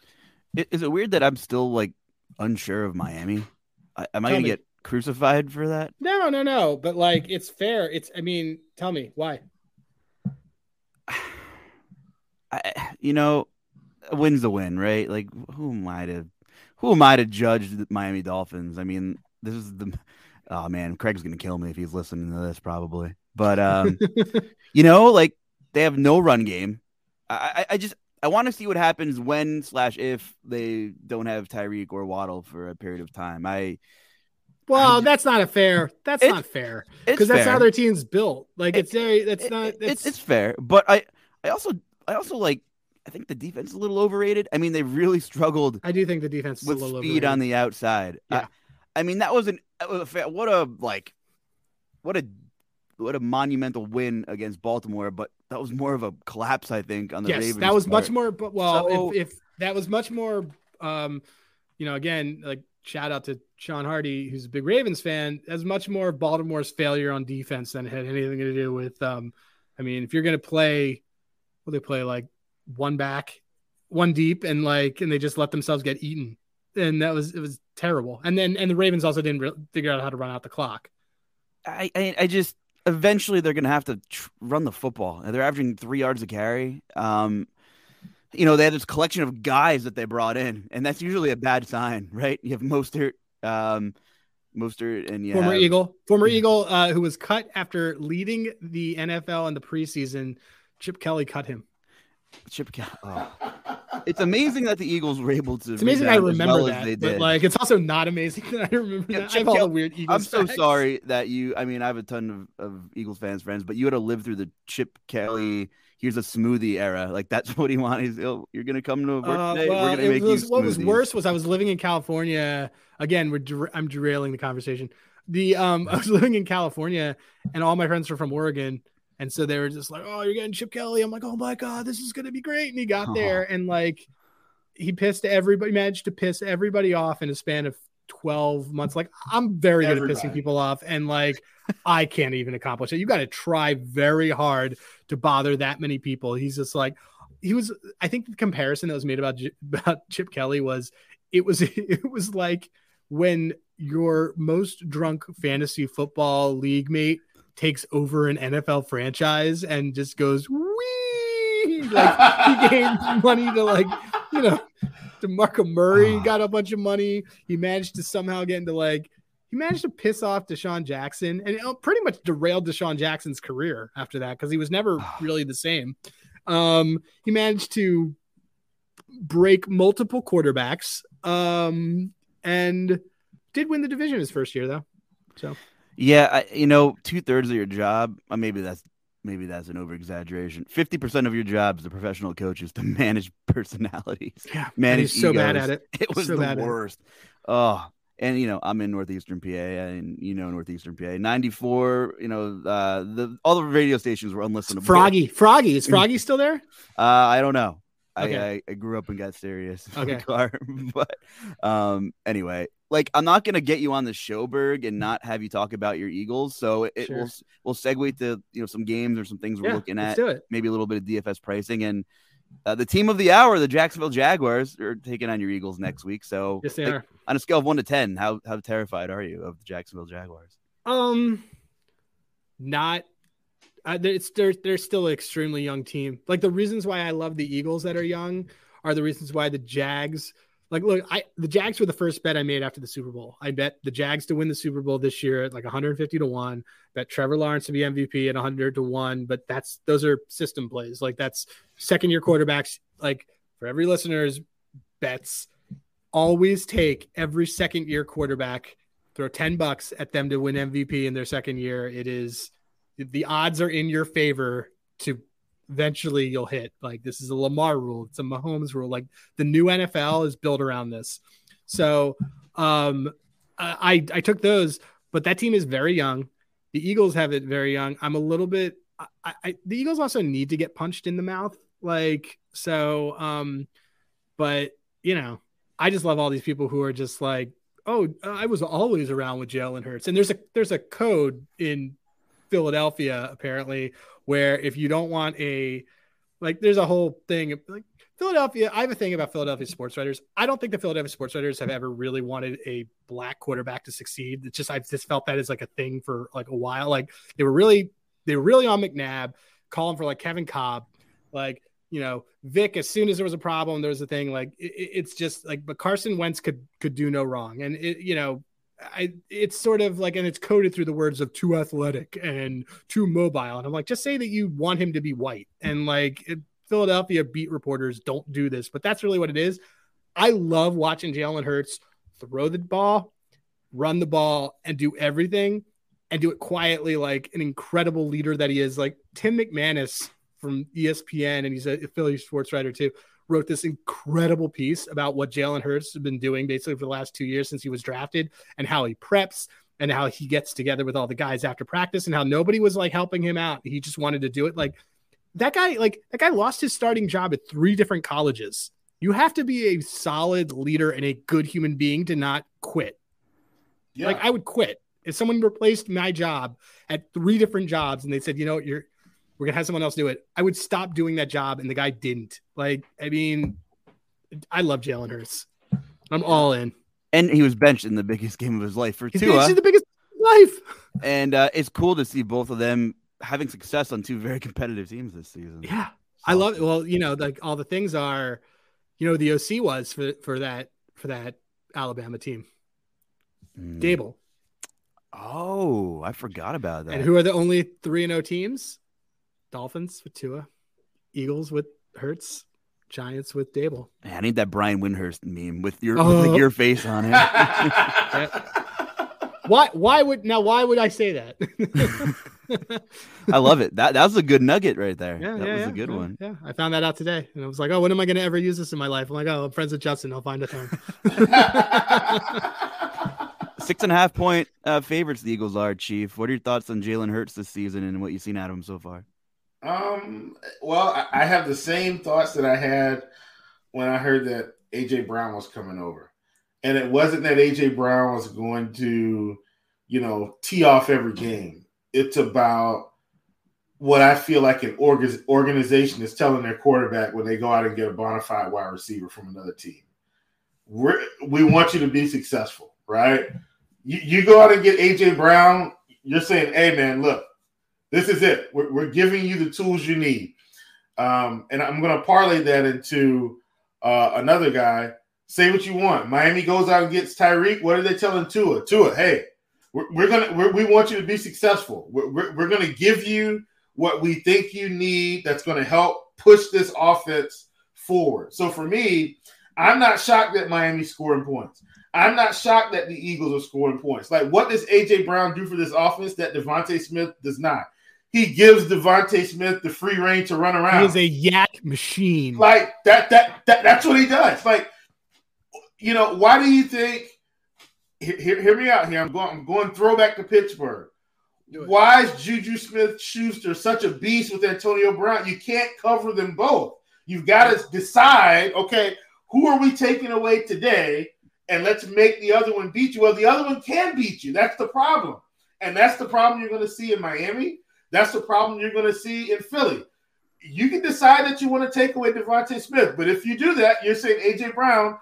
Is it weird that I'm still like unsure of Miami? I, am I Tell going to me. get crucified for that? No, no, no. But like, it's fair. It's. I mean, tell me why. I, you know, a win's a win, right? Like, who am I to, who am I to judge the Miami Dolphins? I mean, this is the, oh man, Craig's gonna kill me if he's listening to this probably. But um, you know, like they have no run game. I, I, I just, I want to see what happens when slash if they don't have Tyreek or Waddle for a period of time. I. Well, that's not a fair. That's not fair because that's how their team's built. Like it's very. That's it, not. It's, it's it's fair, but I I also I also like. I think the defense is a little overrated. I mean, they really struggled. I do think the defense is with a little speed overrated. on the outside. Yeah. I, I mean, that was an what a like what a what a monumental win against Baltimore, but that was more of a collapse, I think, on the yes, Ravens. that was part. much more. But well, So- if, if that was much more, um, you know, again, like shout out to Sean Hardy, who's a big Ravens fan, as much more of Baltimore's failure on defense than it had anything to do with. Um, I mean, if you're going to play, well, they play like one back, one deep, and like, and they just let themselves get eaten, and that was it was terrible. And then and the Ravens also didn't re- figure out how to run out the clock. I, I I just eventually they're going to have to tr- run the football. They're averaging three yards a carry. Um, you know, they had this collection of guys that they brought in, and that's usually a bad sign, right? You have Mostert, um, Mostert, and you Former have, Eagle, former Eagle, uh, who was cut after leading the N F L in the preseason. Chip Kelly cut him. Chip Kelly. Oh. It's amazing that the Eagles were able to. It's amazing I rebound as remember well as that, they but did. like it's also not amazing that I remember Yeah, that. I Chip have all the Kelly- weird Eagles. I'm so facts. sorry that you. I mean, I have a ton of, of Eagles fans friends, but you had to live through the Chip Kelly. Here's a smoothie era. Like that's what he wanted. He's, oh, you're gonna come to work Uh, today. well, We're gonna it make was, you. what was smoothies." worse was I was living in California. Again, we're der- I'm derailing the conversation. The um, I was living in California, and all my friends were from Oregon, and so they were just like, "Oh, you're getting Chip Kelly." I'm like, "Oh my god, this is gonna be great!" And he got Oh. there, and like he pissed everybody, managed to piss everybody off in a span of twelve months. Like I'm very good at Everybody. pissing people off, and like I can't even accomplish it. You got to try very hard to bother that many people. He's just like, he was, I think the comparison that was made about, about Chip Kelly was, it was, it was like when your most drunk fantasy football league mate takes over an N F L franchise and just goes, wee, like he gave money to like, you know, to Marco Murray, got a bunch of money. He managed to somehow get into like, he managed to piss off Deshaun Jackson, and it pretty much derailed Deshaun Jackson's career after that because he was never really the same. Um, he managed to break multiple quarterbacks um, and did win the division his first year, though. So, Yeah, I, you know, two thirds of your job. Uh, maybe that's maybe that's an over exaggeration. Fifty percent of your job as a professional coach is to manage personalities. yeah, Manage he's so bad egos. at it. It was So bad at the it. worst. Oh, and you know, I'm in Northeastern P A, and you know, Northeastern P A, ninety-four. You know, uh, the all the radio stations were unlistenable. Froggy, Froggy, is Froggy still there? Uh, I don't know. Okay. I, I I grew up and got serious. in Okay. the car. But um, anyway, like I'm not gonna get you on the Showberg and not have you talk about your Eagles. So it Sure. will we'll segue to you know some games or some things we're Yeah, looking let's at. do it. Maybe a little bit of D F S pricing and uh, the team of the hour, the Jacksonville Jaguars, are taking on your Eagles next week. So Yes, they like, are. on a scale of one to ten, how how terrified are you of the Jacksonville Jaguars? Um, not. Uh, it's they're they're still an extremely young team. Like the reasons why I love the Eagles that are young are the reasons why the Jags. Like, look, I the Jags were the first bet I made after the Super Bowl. I bet the Jags to win the Super Bowl this year at like one hundred fifty to one. Bet Trevor Lawrence to be M V P at one hundred to one. But that's those are system plays. Like that's second year quarterbacks. Like for every listener's bets, always take every second year quarterback. Throw ten bucks at them to win M V P in their second year. It is the odds are in your favor to eventually you'll hit. Like this is a Lamar rule. It's a Mahomes rule. Like the new N F L is built around this. So um, I, I took those, but that team is very young. The Eagles have it very young. I'm a little bit, I, I the Eagles also need to get punched in the mouth. Like, so, um, but you know, I just love all these people who are just like, oh, I was always around with Jalen Hurts. And there's a, there's a code in Philadelphia apparently where if you don't want a, like there's a whole thing like Philadelphia. I have a thing about Philadelphia sports writers. I don't think the Philadelphia sports writers have ever really wanted a black quarterback to succeed. It's just, I've just felt that as like a thing for like a while. Like they were really, they were really on McNabb calling for like Kevin Cobb. Like, you know, Vic, as soon as there was a problem, there was a thing like, it, it's just like, but Carson Wentz could, could do no wrong. And it, you know, I, it's sort of like, and it's coded through the words of too athletic and too mobile. And I'm like, just say that you want him to be white. And like it, Philadelphia beat reporters don't do this, but that's really what it is. I love watching Jalen Hurts throw the ball, run the ball, and do everything and do it quietly like an incredible leader that he is. Like Tim McManus from E S P N, and he's a Philly sports writer too, wrote this incredible piece about what Jalen Hurts has been doing basically for the last two years since he was drafted and how he preps and how he gets together with all the guys after practice and how nobody was like helping him out. He just wanted to do it. Like that guy, like that guy lost his starting job at three different colleges. You have to be a solid leader and a good human being to not quit. Yeah. Like I would quit if someone replaced my job at three different jobs and they said, you know, you're, we're going to have someone else do it. I would stop doing that job. And the guy didn't. Like, I mean, I love Jalen Hurts. I'm all in. And he was benched in the biggest game of his life for He's Tua. He's the biggest life. And uh, it's cool to see both of them having success on two very competitive teams this season. Yeah. I love it. Well, you know, like all the things are, you know, the O C was for, for that, for that Alabama team. Mm. Dable. Oh, I forgot about that. And who are the only three and O teams? Dolphins with Tua, Eagles with Hurts, Giants with Dable. Man, I need that Brian Windhurst meme with your oh. with like your face on it. Yeah. Why? Why would now? Why would I say that? I love it. That that was a good nugget right there. Yeah, that yeah, was yeah, a good yeah, one. Yeah, I found that out today, and I was like, "Oh, when am I going to ever use this in my life?" I'm like, "Oh, I'm friends with Justin. I'll find a time." Six and a half point uh, favorites the Eagles are, Chief. What are your thoughts on Jalen Hurts this season and what you've seen out of him so far? Um. Well, I, I have the same thoughts that I had when I heard that A J Brown was coming over, and it wasn't that A J Brown was going to, you know, tee off every game. It's about what I feel like an org- organization is telling their quarterback when they go out and get a bona fide wide receiver from another team. We're, we want you to be successful, right? You, you go out and get A J Brown, you're saying, hey, man, look, this is it. We're, we're giving you the tools you need. Um, and I'm going to parlay that into uh, another guy. Say what you want. Miami goes out and gets Tyreek. What are they telling Tua? Tua, hey, we're, we're gonna we're, we want you to be successful. We're, we're, we're going to give you what we think you need that's going to help push this offense forward. So for me, I'm not shocked that Miami's scoring points. I'm not shocked that the Eagles are scoring points. Like, what does A J Brown do for this offense that Devontae Smith does not? He gives Devontae Smith the free reign to run around. He is a yak machine. Like that, that, that, that's what he does. Like, you know, why do you think, hear, hear me out here. I'm going, I'm going throwback to Pittsburgh. Why is Juju Smith-Schuster such a beast with Antonio Brown? You can't cover them both. You've got to decide, okay, who are we taking away today? And let's make the other one beat you. Well, the other one can beat you. That's the problem. And that's the problem you're going to see in Miami. That's the problem you're going to see in Philly. You can decide that you want to take away Devontae Smith, but if you do that, you're saying A J Brown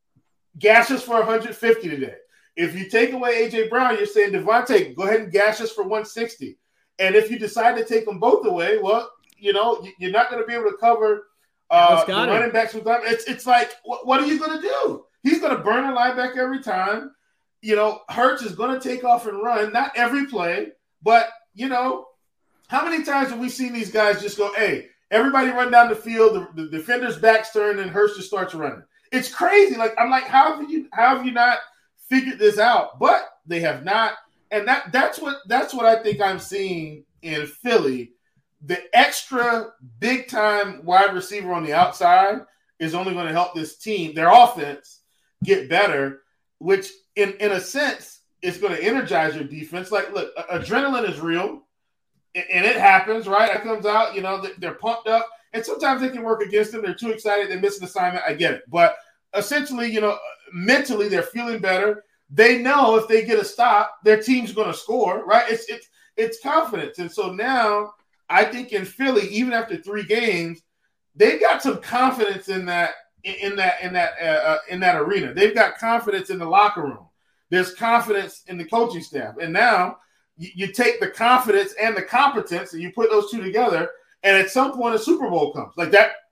gash us for one hundred fifty today. If you take away A J Brown, you're saying Devontae, go ahead and gash us for one sixty. And if you decide to take them both away, well, you know, you're not going to be able to cover uh, the running backs with them. It's it's like, what, what are you going to do? He's going to burn a linebacker every time. You know, Hurts is going to take off and run. Not every play, but, you know, how many times have we seen these guys just go, hey, everybody run down the field, the, the defender's back's turned, and Hurts just starts running. It's crazy. Like, I'm like, how have you how have you not figured this out? But they have not. And that that's what that's what I think I'm seeing in Philly. The extra big-time wide receiver on the outside is only going to help this team, their offense, get better, which in, in a sense is going to energize your defense. Like, look, adrenaline is real. And it happens, right? It comes out, you know, they're pumped up. And sometimes they can work against them. They're too excited. They miss an assignment. I get it. But essentially, you know, mentally, they're feeling better. They know if they get a stop, their team's going to score, right? It's, it's, it's confidence. And so now I think in Philly, even after three games, they've got some confidence in that, in that, in that, uh, in that arena. They've got confidence in the locker room. There's confidence in the coaching staff. And now you take the confidence and the competence and you put those two together, and at some point a Super Bowl comes. Like that,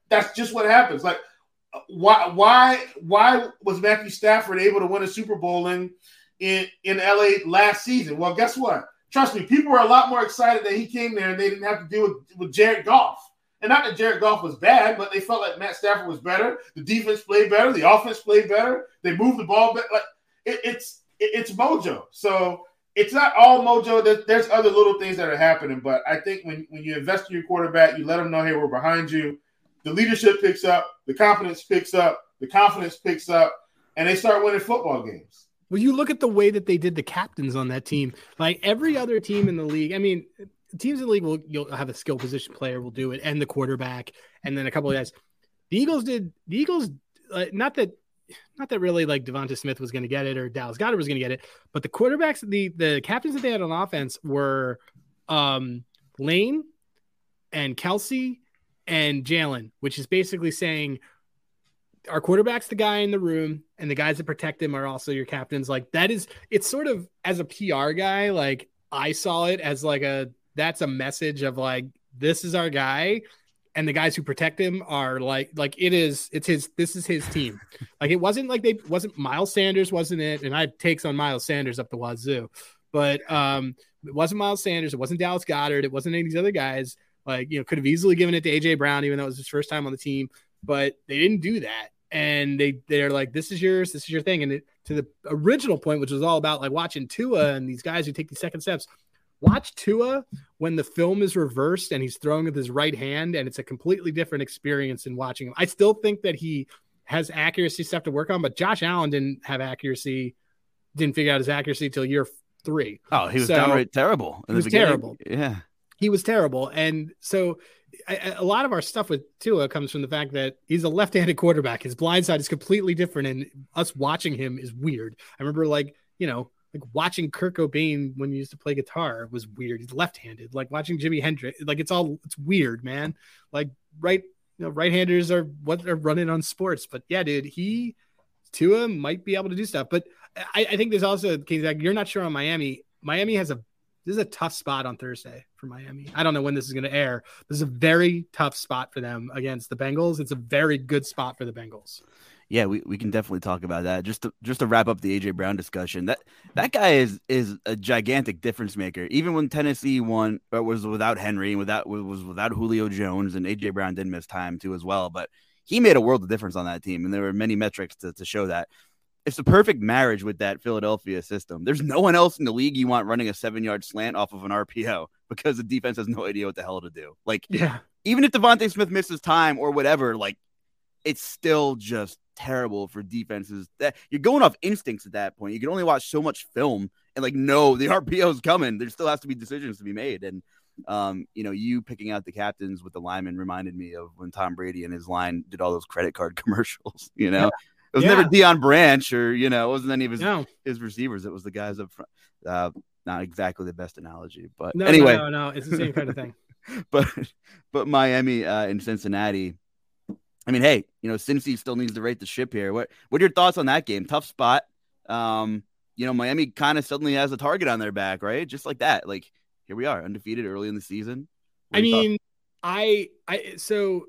that's just what happens. Like, why why why was Matthew Stafford able to win a Super Bowl in in, in L A last season? Well, guess what? Trust me, people were a lot more excited that he came there and they didn't have to deal with, with Jared Goff. And not that Jared Goff was bad, but they felt like Matt Stafford was better. The defense played better. The offense played better. They moved the ball better. Like it, it's it, it's mojo. So it's not all mojo. There's, there's other little things that are happening. But I think when, when you invest in your quarterback, you let them know, hey, we're behind you. The leadership picks up. The confidence picks up. The confidence picks up. And they start winning football games. Well, you look at the way that they did the captains on that team. Like every other team in the league, I mean, teams in the league will you'll have a skill position player will do it, and the quarterback, and then a couple of guys. The Eagles did the Eagles uh, not that not that really like Devonta Smith was going to get it or Dallas Goedert was going to get it, but the quarterbacks, the the captains that they had on offense were um, Lane and Kelsey and Jalen, which is basically saying our quarterback's the guy in the room and the guys that protect him are also your captains. Like that is, it's sort of as a P R guy, like I saw it as like a, that's a message of like, this is our guy. And the guys who protect him are like, like it is, it's his, this is his team. Like, it wasn't like they wasn't Miles Sanders, wasn't it? And I have takes on Miles Sanders up the wazoo, but um, it wasn't Miles Sanders. It wasn't Dallas Goedert. It wasn't any of these other guys. Like, you know, could have easily given it to A J Brown, even though it was his first time on the team, but they didn't do that. And they, they're like, this is yours, this is your thing. And it, to the original point, which was all about like watching Tua and these guys who take these second steps, watch Tua when the film is reversed and he's throwing with his right hand, and it's a completely different experience than watching him. I still think that he has accuracy stuff to work on, but Josh Allen didn't have accuracy, didn't figure out his accuracy till year three. Oh, he was so, downright terrible. He was beginning. terrible. Yeah. He was terrible. And so a, a lot of our stuff with Tua comes from the fact that he's a left-handed quarterback. His blind side is completely different, and us watching him is weird. I remember, like, you know, like watching Kurt Cobain when he used to play guitar was weird. He's left-handed. Like watching Jimi Hendrix, like it's all, it's weird, man. Like right, you know, right-handers are what are running on sports. But yeah, dude, he, Tua might be able to do stuff. But I, I think there's also, like, you're not sure on Miami. Miami has a, this is a tough spot on Thursday for Miami. I don't know when this is going to air. This is a very tough spot for them against the Bengals. It's a very good spot for the Bengals. Yeah, we, we can definitely talk about that. Just to just to wrap up the A J Brown discussion, that that guy is is a gigantic difference maker. Even when Tennessee won, or was without Henry, without was without Julio Jones, and A J Brown did miss time too as well. But he made a world of difference on that team, and there were many metrics to, to show that. It's the perfect marriage with that Philadelphia system. There's no one else in the league you want running a seven yard slant off of an R P O, because the defense has no idea what the hell to do. Like, yeah, even if Devontae Smith misses time or whatever, like, it's still just terrible for defenses. That you're going off instincts at that point. You can only watch so much film and like, no, the R P O is coming. There still has to be decisions to be made. And, um, you know, you picking out the captains with the linemen reminded me of when Tom Brady and his line did all those credit card commercials, you know, yeah. It was yeah. never Deion Branch or, you know, it wasn't any of his, no. his receivers. It was the guys up front. Uh, not exactly the best analogy, but no, anyway, no, no, no, it's the same kind of thing. but, but Miami uh, and Cincinnati, I mean, hey, you know, Cincy still needs to right the ship here. What what are your thoughts on that game? Tough spot. Um, you know, Miami kind of suddenly has a target on their back, right? Just like that. Like, here we are, undefeated early in the season. I mean, I I so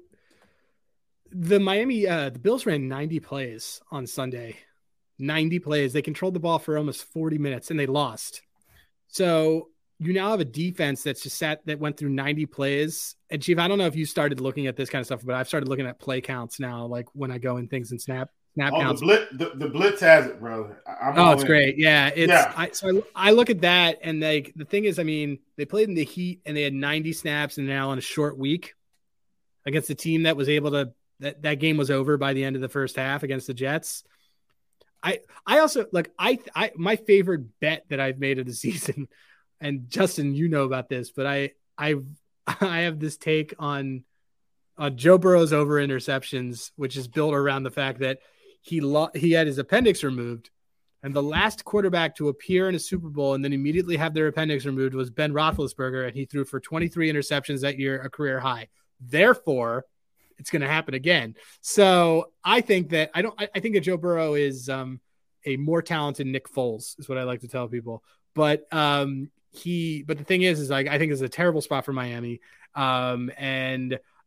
the Miami uh, the Bills ran ninety plays on Sunday. ninety plays. They controlled the ball for almost forty minutes and they lost. So you now have a defense that's just sat that went through ninety plays. And Chief, I don't know if you started looking at this kind of stuff, but I've started looking at play counts now, like when I go in things and snap snap oh, counts. The blitz, the, the blitz has it, bro. I'm oh, it's in. great. Yeah. It's yeah. I, so I, I look at that, and like the thing is, I mean, they played in the heat and they had ninety snaps, and now in a short week against a team that was able to, that, that game was over by the end of the first half against the Jets. I, I also like, I, I, my favorite bet that I've made of the season, and Justin, you know about this, but I, I, I have this take on, on Joe Burrow's over interceptions, which is built around the fact that he lo- he had his appendix removed, and the last quarterback to appear in a Super Bowl and then immediately have their appendix removed was Ben Roethlisberger, and he threw for twenty-three interceptions that year, a career high. Therefore, it's going to happen again. So I think that I don't. I, I think that Joe Burrow is um, a more talented Nick Foles, is what I like to tell people. But um, he, but the thing is, is like I think it's a terrible spot for Miami, um, and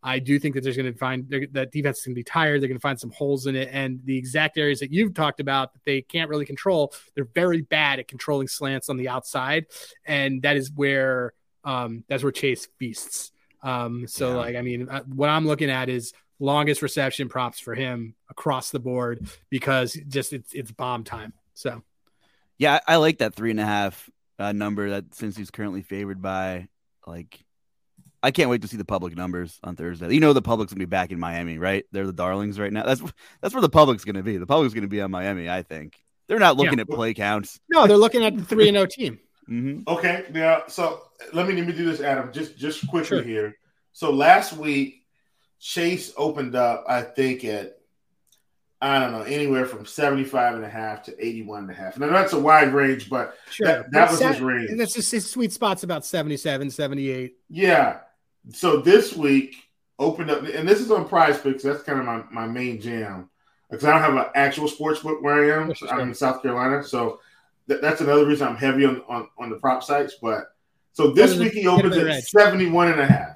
I do think that there's going to find that defense is going to be tired. They're going to find some holes in it. And the exact areas that you've talked about that they can't really control, they're very bad at controlling slants on the outside. And that is where um, that's where Chase feasts. Um, so yeah. like, I mean, what I'm looking at is longest reception props for him across the board because just it's, it's bomb time. So yeah, I like that three and a half uh, number that since he's currently favored by like, I can't wait to see the public numbers on Thursday. You know, the public's gonna be back in Miami, right? They're the darlings right now. That's that's where the public's gonna be. The public's gonna be on Miami. I think they're not looking yeah. at play counts. No, they're looking at the three and zero team. Mm-hmm. Okay, now so let me let me do this, Adam. Just just quickly Sure. here. So last week, Chase opened up, I think at I don't know anywhere from seventy-five and a half to eighty-one and a half. Now that's a wide range, but Sure. that, that was that, his range. That's just his sweet spot's about seventy-seven, seventy-eight. Yeah. So this week opened up, and this is on Prize Picks. That's kind of my, my main jam because I don't have an actual sports book where I am. Sure. I'm in South Carolina, so th- that's another reason I'm heavy on, on, on the prop sites. But so this week he opens at seventy-one and a half.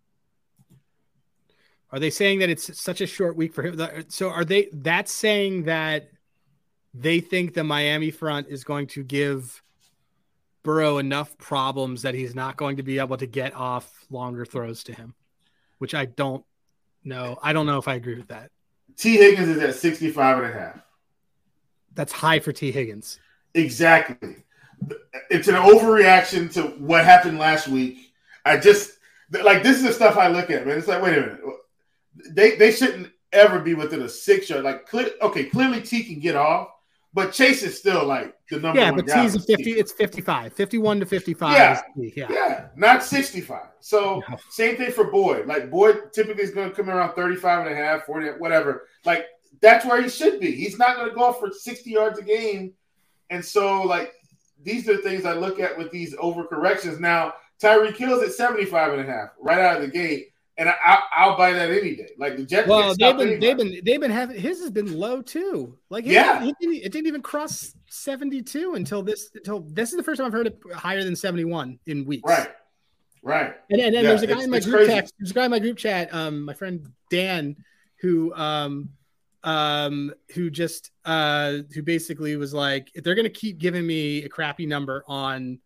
Are they saying that it's such a short week for him? So are they? That's saying that they think the Miami front is going to give Burrow enough problems that he's not going to be able to get off longer throws to him, which I don't know. I don't know if I agree with that. T. Higgins is at sixty-five and a half. That's high for T. Higgins. Exactly. It's an overreaction to what happened last week. I just like this is the stuff I look at, man. It's like, wait a minute. They they shouldn't ever be within a six yard. Like, clear, okay, clearly T can get off, but Chase is still like the number yeah, one but guy. T's a fifty. It's fifty-five, fifty-one to fifty-five. Yeah, yeah, yeah, not sixty-five. So No. Same thing for Boyd. Like Boyd typically is going to come around thirty-five and a half, forty, whatever. Like that's where he should be. He's not going to go off for sixty yards a game. And so like these are the things I look at with these overcorrections. Now Tyreek Hill's at seventy-five and a half right out of the gate. And I, I'll, I'll buy that any day. Like the Jets. Well, they've been, they've been, they've been having his has been low too. Like, yeah, it, it, didn't, it didn't even cross seventy-two until this. Until this is the first time I've heard it higher than seventy-one in weeks. Right, right. And and then yeah, there's a guy in my group crazy. chat. There's a guy in my group chat. Um, my friend Dan, who um, um, who just uh, who basically was like, if they're gonna keep giving me a crappy number on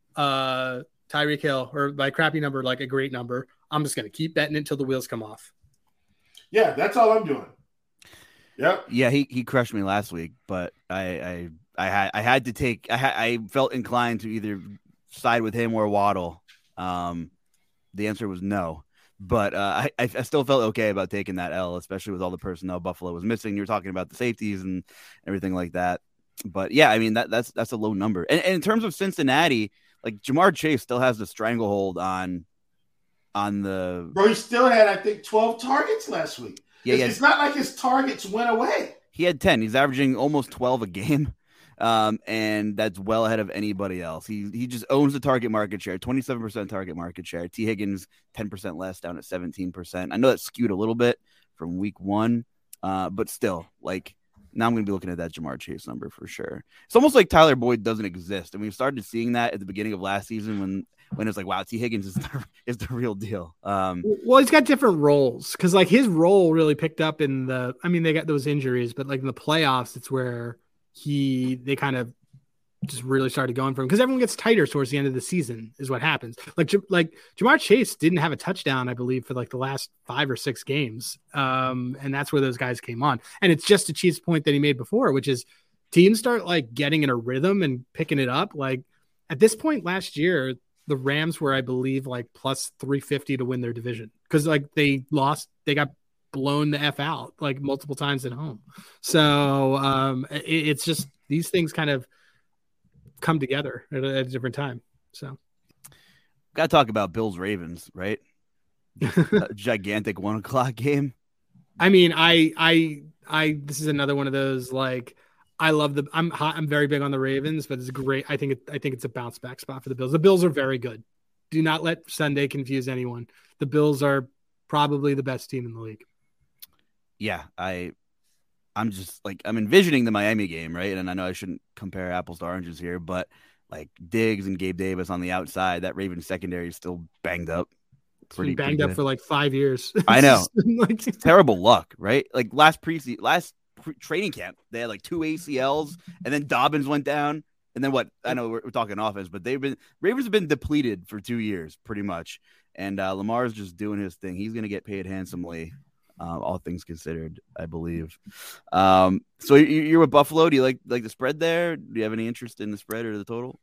uh Tyreek Hill, or by crappy number, like a great number, I'm just going to keep betting it until the wheels come off. Yeah, that's all I'm doing. Yep. Yeah, he, he crushed me last week, but I I, I had I had to take I ha, I felt inclined to either side with him or Waddle. Um, the answer was no, but uh, I I still felt okay about taking that L, especially with all the personnel Buffalo was missing. You were talking about the safeties and everything like that, but yeah, I mean that that's that's a low number. And, and in terms of Cincinnati, like Jamar Chase still has the stranglehold on. On the bro, he still had I think twelve targets last week. Yeah, it's, had, it's not like his targets went away. He had ten. He's averaging almost twelve a game, um, and that's well ahead of anybody else. He he just owns the target market share, twenty-seven percent target market share. T. Higgins ten percent less, down at seventeen percent. I know that's skewed a little bit from week one, uh, but still, like now I'm going to be looking at that Jamar Chase number for sure. It's almost like Tyler Boyd doesn't exist, and we started seeing that at the beginning of last season when. When it's like, wow, T. Higgins is the, is the real deal. Um, well, he's got different roles because, like, his role really picked up in the. I mean, they got those injuries, but like in the playoffs, it's where he they kind of just really started going for him because everyone gets tighter towards the end of the season. Is what happens. Like, like Jamar Chase didn't have a touchdown, I believe, for like the last five or six games, um, and that's where those guys came on. And it's just to Chief's point that he made before, which is teams start like getting in a rhythm and picking it up. Like at this point last year. The Rams were, I believe, like plus three fifty to win their division because like they lost, they got blown the F out like multiple times at home. So um, it, it's just these things kind of come together at a, at a different time. So got to talk about Bills Ravens, right? A gigantic one o'clock game. I mean, I, I, I, this is another one of those like, I love the. I'm hot, I'm very big on the Ravens, but it's great. I think it, I think it's a bounce back spot for the Bills. The Bills are very good. Do not let Sunday confuse anyone. The Bills are probably the best team in the league. Yeah, I, I'm just like I'm envisioning the Miami game, right? And I know I shouldn't compare apples to oranges here, but like Diggs and Gabe Davis on the outside, that Ravens secondary is still banged up. pretty banged pretty up good. for like five years. I know. like, Terrible luck, right? Like last preseason, last pre- training camp, they had like two A C Ls, and then Dobbins went down, and then what? I know we're, we're talking offense, but they've been Ravens have been depleted for two years, pretty much, and uh, Lamar's just doing his thing. He's going to get paid handsomely, uh, all things considered, I believe. Um, so you, you're with Buffalo. Do you like like the spread there? Do you have any interest in the spread or the total?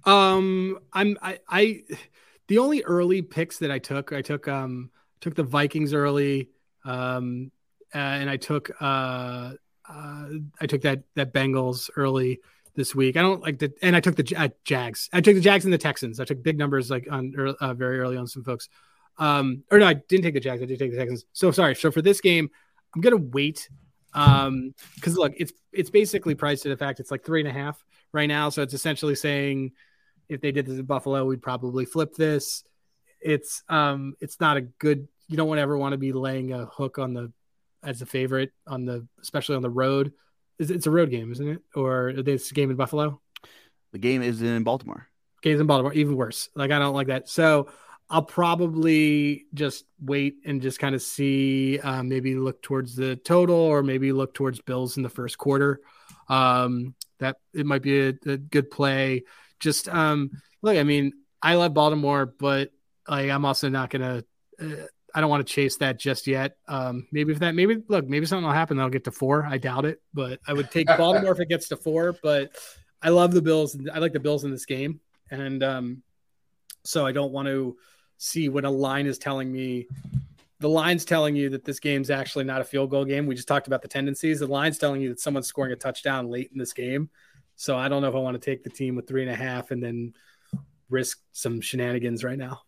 Um, I'm I I the only early picks that I took, I took um took the Vikings early, um, uh, and I took uh, uh I took that that Bengals early this week. I don't like the and I took the uh, Jags. I took the Jags and the Texans. I took big numbers like on uh, very early on some folks. Um, or no, I didn't take the Jags. I did take the Texans. So sorry. So for this game, I'm gonna wait. Um, because look, it's it's basically priced to the fact it's like three and a half right now. So it's essentially saying, if they did this in Buffalo, we'd probably flip this. It's um, it's not a good. You don't want to ever want to be laying a hook on the as a favorite on the, especially on the road. It's, it's a road game, isn't it? Or this game in Buffalo? The game is in Baltimore. Games in Baltimore, even worse. Like I don't like that. So I'll probably just wait and just kind of see. Uh, maybe look towards the total, or maybe look towards Bills in the first quarter. Um, that it might be a, a good play. Just um, look, I mean, I love Baltimore, but like I'm also not gonna. Uh, I don't want to chase that just yet. Um, maybe if that, maybe look, maybe something will happen. They'll get to four. I doubt it, but I would take Baltimore if it gets to four. But I love the Bills. I like the Bills in this game, and um, so I don't want to see when a line is telling me. The line's telling you that this game's actually not a field goal game. We just talked about the tendencies. The line's telling you that someone's scoring a touchdown late in this game. So I don't know if I want to take the team with three and a half and then risk some shenanigans right now.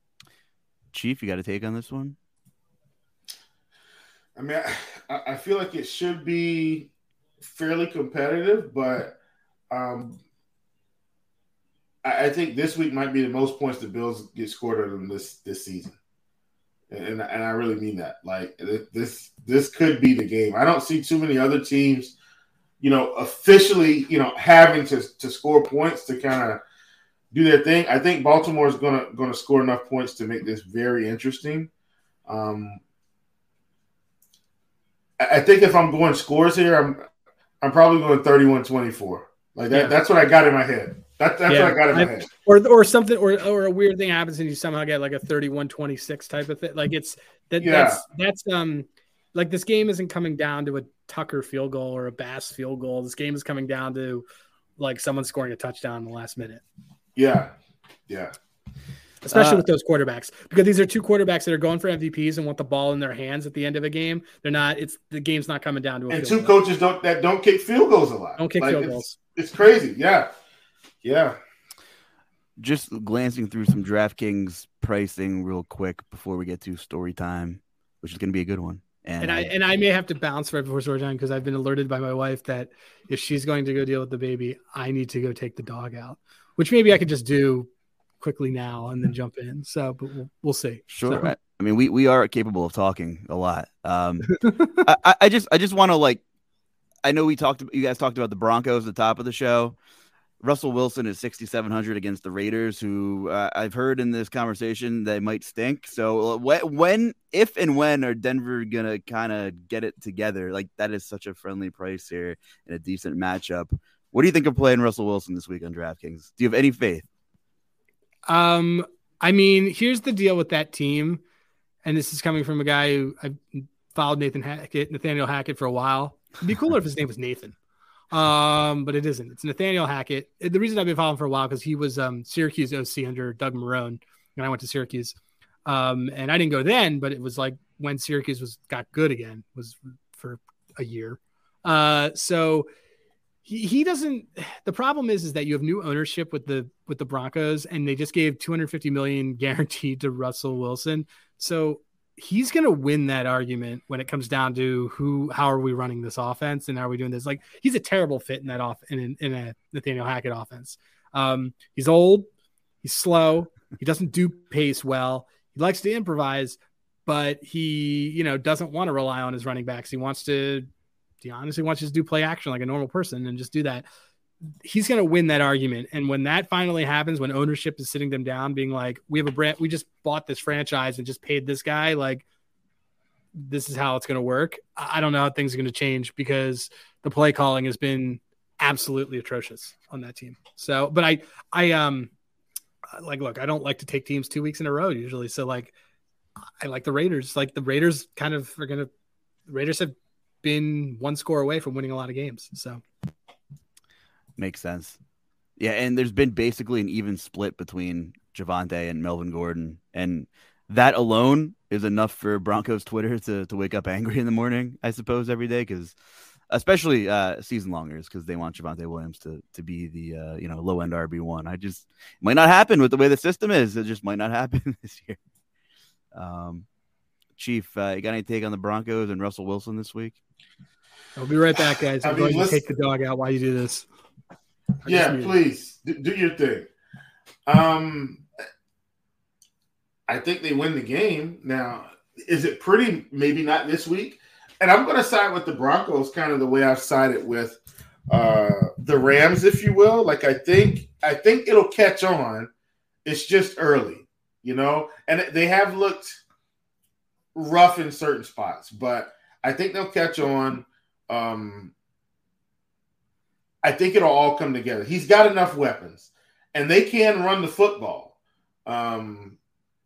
Chief, you got a take on this one? I mean, I, I feel like it should be fairly competitive, but um, I, I think this week might be the most points the Bills get scored on them this this season, and and I really mean that. Like this this could be the game. I don't see too many other teams, you know, officially, you know, having to, to score points to kind of do their thing. I think Baltimore is gonna gonna score enough points to make this very interesting. Um, I, I think if I'm going scores here, I'm I'm probably going thirty-one twenty-four. Like that. Yeah. That's what I got in my head. That, that's yeah. what I got in my I, head. Or or something, or or a weird thing happens and you somehow get like a thirty-one twenty-six type of thing. Like it's that yeah. that's that's um like this game isn't coming down to a Tucker field goal or a Bass field goal. This game is coming down to like someone scoring a touchdown in the last minute. Yeah. Yeah. Especially uh, with those quarterbacks, because these are two quarterbacks that are going for M V Ps and want the ball in their hands at the end of a game. They're not, it's the game's not coming down to a and field two goal. coaches don't, that don't kick field goals a lot. Don't kick like, field it's, goals. It's crazy. Yeah. Yeah. Just glancing through some DraftKings pricing real quick before we get to story time, which is going to be a good one. And, and I and I may have to bounce right before story time because I've been alerted by my wife that if she's going to go deal with the baby, I need to go take the dog out, which maybe I could just do quickly now and then jump in. So, but we'll, we'll see. Sure. So. I mean, we, we are capable of talking a lot. Um, I, I just I just want to like, I know we talked, you guys talked about the Broncos at the top of the show. Russell Wilson is sixty-seven hundred against the Raiders, who uh, I've heard in this conversation they might stink. So uh, when, when, if and when are Denver going to kind of get it together? Like that is such a friendly price here and a decent matchup. What do you think of playing Russell Wilson this week on DraftKings? Do you have any faith? Um, I mean, here's the deal with that team. And this is coming from a guy who I've followed Nathan Hackett, Nathaniel Hackett for a while. It'd be cooler if his name was Nathan. Um, but it isn't. It's Nathaniel Hackett. The reason I've been following for a while because he was um, Syracuse O C under Doug Marrone, and I went to Syracuse. Um, and I didn't go then, but it was like when Syracuse was got good again, was for a year. Uh, so he he doesn't. The problem is is that you have new ownership with the with the Broncos, and they just gave two hundred fifty million dollars guaranteed to Russell Wilson. So he's going to win that argument when it comes down to who, how are we running this offense and how are we doing this? Like he's a terrible fit in that off in, in a Nathaniel Hackett offense. Um, he's old, he's slow. He doesn't do pace well. He likes to improvise, but he, you know, doesn't want to rely on his running backs. He wants to, he honestly wants to just do play action like a normal person and just do that. he's going to win that argument. And when that finally happens, when ownership is sitting them down, being like, we have a brand, we just bought this franchise and just paid this guy, like, this is how it's going to work. I don't know how things are going to change because the play calling has been absolutely atrocious on that team. So, but I, I, um, like, look, I don't like to take teams two weeks in a row usually. So like, I like the Raiders, like the Raiders kind of are going to, the Raiders have been one score away from winning a lot of games. So makes sense. Yeah. And there's been basically an even split between Javonte and Melvin Gordon. And that alone is enough for Broncos Twitter to, to wake up angry in the morning, I suppose, every day. Cause especially uh, season longers, because they want Javonte Williams to to be the uh, you know low end R B one. I just it might not happen with the way the system is. It just might not happen this year. Um, Chief, uh, you got any take on the Broncos and Russell Wilson this week? I'll be right back, guys. I'm I mean, going to take the dog out while you do this. I yeah, please do, do your thing. Um, I think they win the game. Now, is it pretty? Maybe not this week. And I'm going to side with the Broncos, kind of the way I've sided with uh, the Rams, if you will. Like I think, I think it'll catch on. It's just early, you know. And they have looked rough in certain spots, but I think they'll catch on. Um, I think it'll all come together. He's got enough weapons, and they can run the football. Um,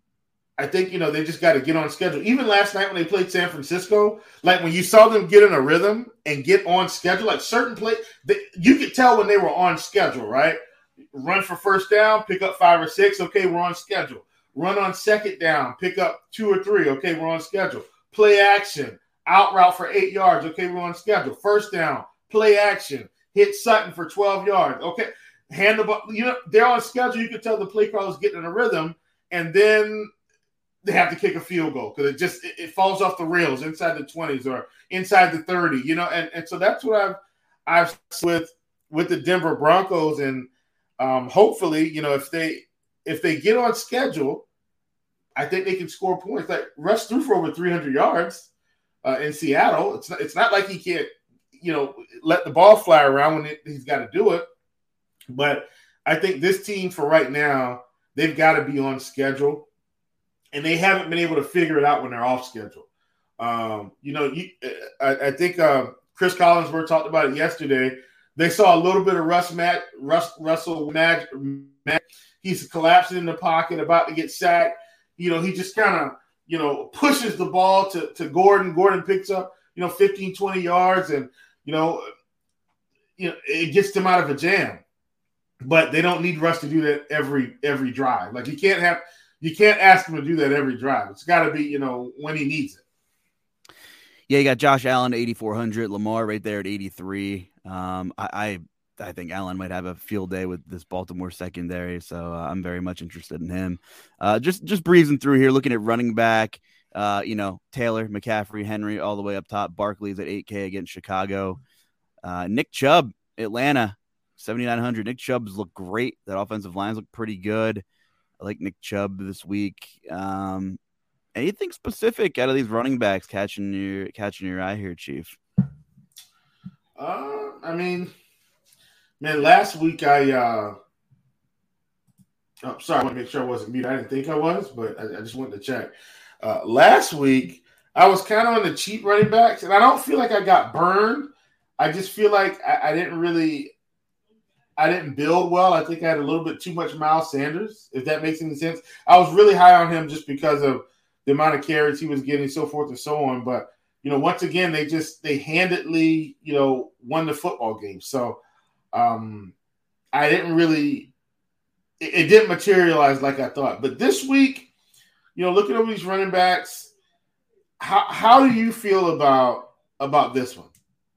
I think, you know, they just got to get on schedule. Even last night when they played San Francisco, like when you saw them get in a rhythm and get on schedule, like certain play, they, you could tell when they were on schedule, right? Run for first down, pick up five or six. Okay, we're on schedule. Run on second down, pick up two or three. Okay, we're on schedule. Play action, out route for eight yards. Okay, we're on schedule. First down, play action, hit Sutton for twelve yards. Okay, hand the ball. You know, they're on schedule. You can tell the play call is getting in a rhythm, and then they have to kick a field goal because it just it, it falls off the rails inside the twenties or inside the thirty, you know, and, and so that's what I've I've with with the Denver Broncos, and um, hopefully, you know, if they if they get on schedule, I think they can score points. Like Russ threw for over three hundred yards uh, in Seattle. It's not, it's not like he can't, you know, let the ball fly around when it, he's got to do it. But I think this team for right now, they've got to be on schedule. And they haven't been able to figure it out when they're off schedule. Um, you know, you, I, I think uh, Chris Collinsworth talked about it yesterday. They saw a little bit of Russ, Matt, Russ Russell Mag, Mag. He's collapsing in the pocket, about to get sacked. You know, he just kind of, you know, pushes the ball to, to Gordon. Gordon picks up, you know, fifteen, twenty yards, and, you know, you know, it gets them out of a jam. But they don't need Russ to do that every every drive. Like, you can't have – You can't ask him to do that every drive. It's got to be, you know, when he needs it. Yeah, you got Josh Allen, eighty-four hundred, Lamar right there at eighty-three. Um, I, I I think Allen might have a field day with this Baltimore secondary, so uh, I'm very much interested in him. Uh, just just breezing through here, looking at running back, uh, you know, Taylor, McCaffrey, Henry all the way up top. Barkley's at eight K against Chicago. Uh, Nick Chubb, Atlanta, seventy-nine hundred. Nick Chubb's look great. That offensive lines look pretty good. I like Nick Chubb this week. Um, anything specific out of these running backs catching your catching your eye here, Chief? Uh, I mean, man, last week I uh, oh, sorry, I want to make sure I wasn't muted. I didn't think I was, but I, I just wanted to check. Uh, last week I was kind of on the cheap running backs, and I don't feel like I got burned. I just feel like I, I didn't really. I didn't build well. I think I had a little bit too much Miles Sanders, if that makes any sense. I was really high on him just because of the amount of carries he was getting, so forth and so on. But, you know, once again, they just they handedly, you know, won the football game. So um, I didn't really it, it didn't materialize like I thought. But this week, you know, looking over these running backs, how how do you feel about about this one?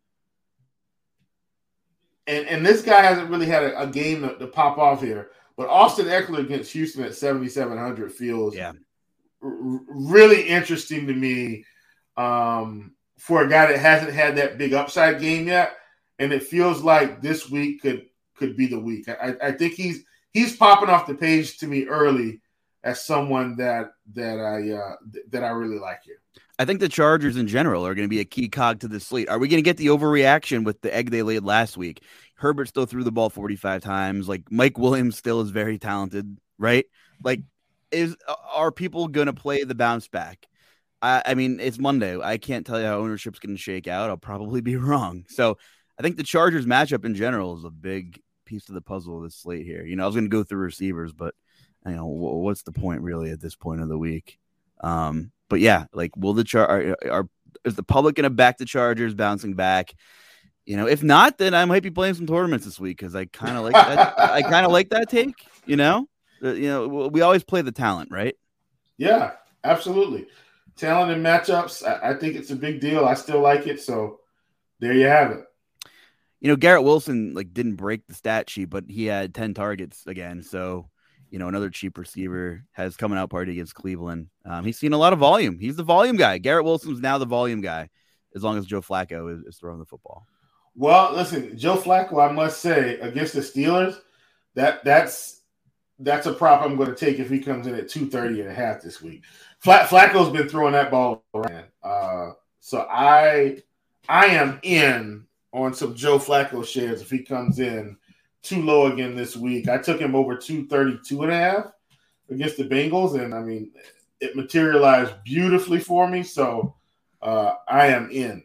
And and this guy hasn't really had a, a game to, to pop off here. But Austin Eckler against Houston at seventy-seven hundred feels yeah. r- really interesting to me um, for a guy that hasn't had that big upside game yet. And it feels like this week could could be the week. I, I think he's he's popping off the page to me early as someone that that I uh, that I really like here. I think the Chargers in general are going to be a key cog to this slate. Are we going to get the overreaction with the egg they laid last week? Herbert still threw the ball forty-five times. Like Mike Williams still is very talented, right? Like, is are people going to play the bounce back? I, I mean, it's Monday. I can't tell you how ownership's going to shake out. I'll probably be wrong. So I think the Chargers matchup in general is a big piece of the puzzle of this slate here. You know, I was going to go through receivers, but you know, what's the point really at this point of the week? Um, but yeah, like, will the char are, are is the public going to back the Chargers bouncing back? You know, if not, then I might be playing some tournaments this week because I kind of like that. I kind of like that take. You know, uh, you know, we always play the talent, right? Yeah, absolutely. Talent and matchups. I, I think it's a big deal. I still like it. So there you have it. You know, Garrett Wilson like didn't break the stat sheet, but he had ten targets again. So, you know, another cheap receiver has coming out party against Cleveland. Um, he's seen a lot of volume. He's the volume guy. Garrett Wilson's now the volume guy, as long as Joe Flacco is, is throwing the football. Well, listen, Joe Flacco, I must say, against the Steelers, that that's that's a prop I'm going to take if he comes in at two thirty and a half this week. Flack, Flacco's been throwing that ball around. Uh, so I I am in on some Joe Flacco shares if he comes in too low again this week. I took him over two thirty-two and a half against the Bengals, and I mean, it materialized beautifully for me. So uh, I am in.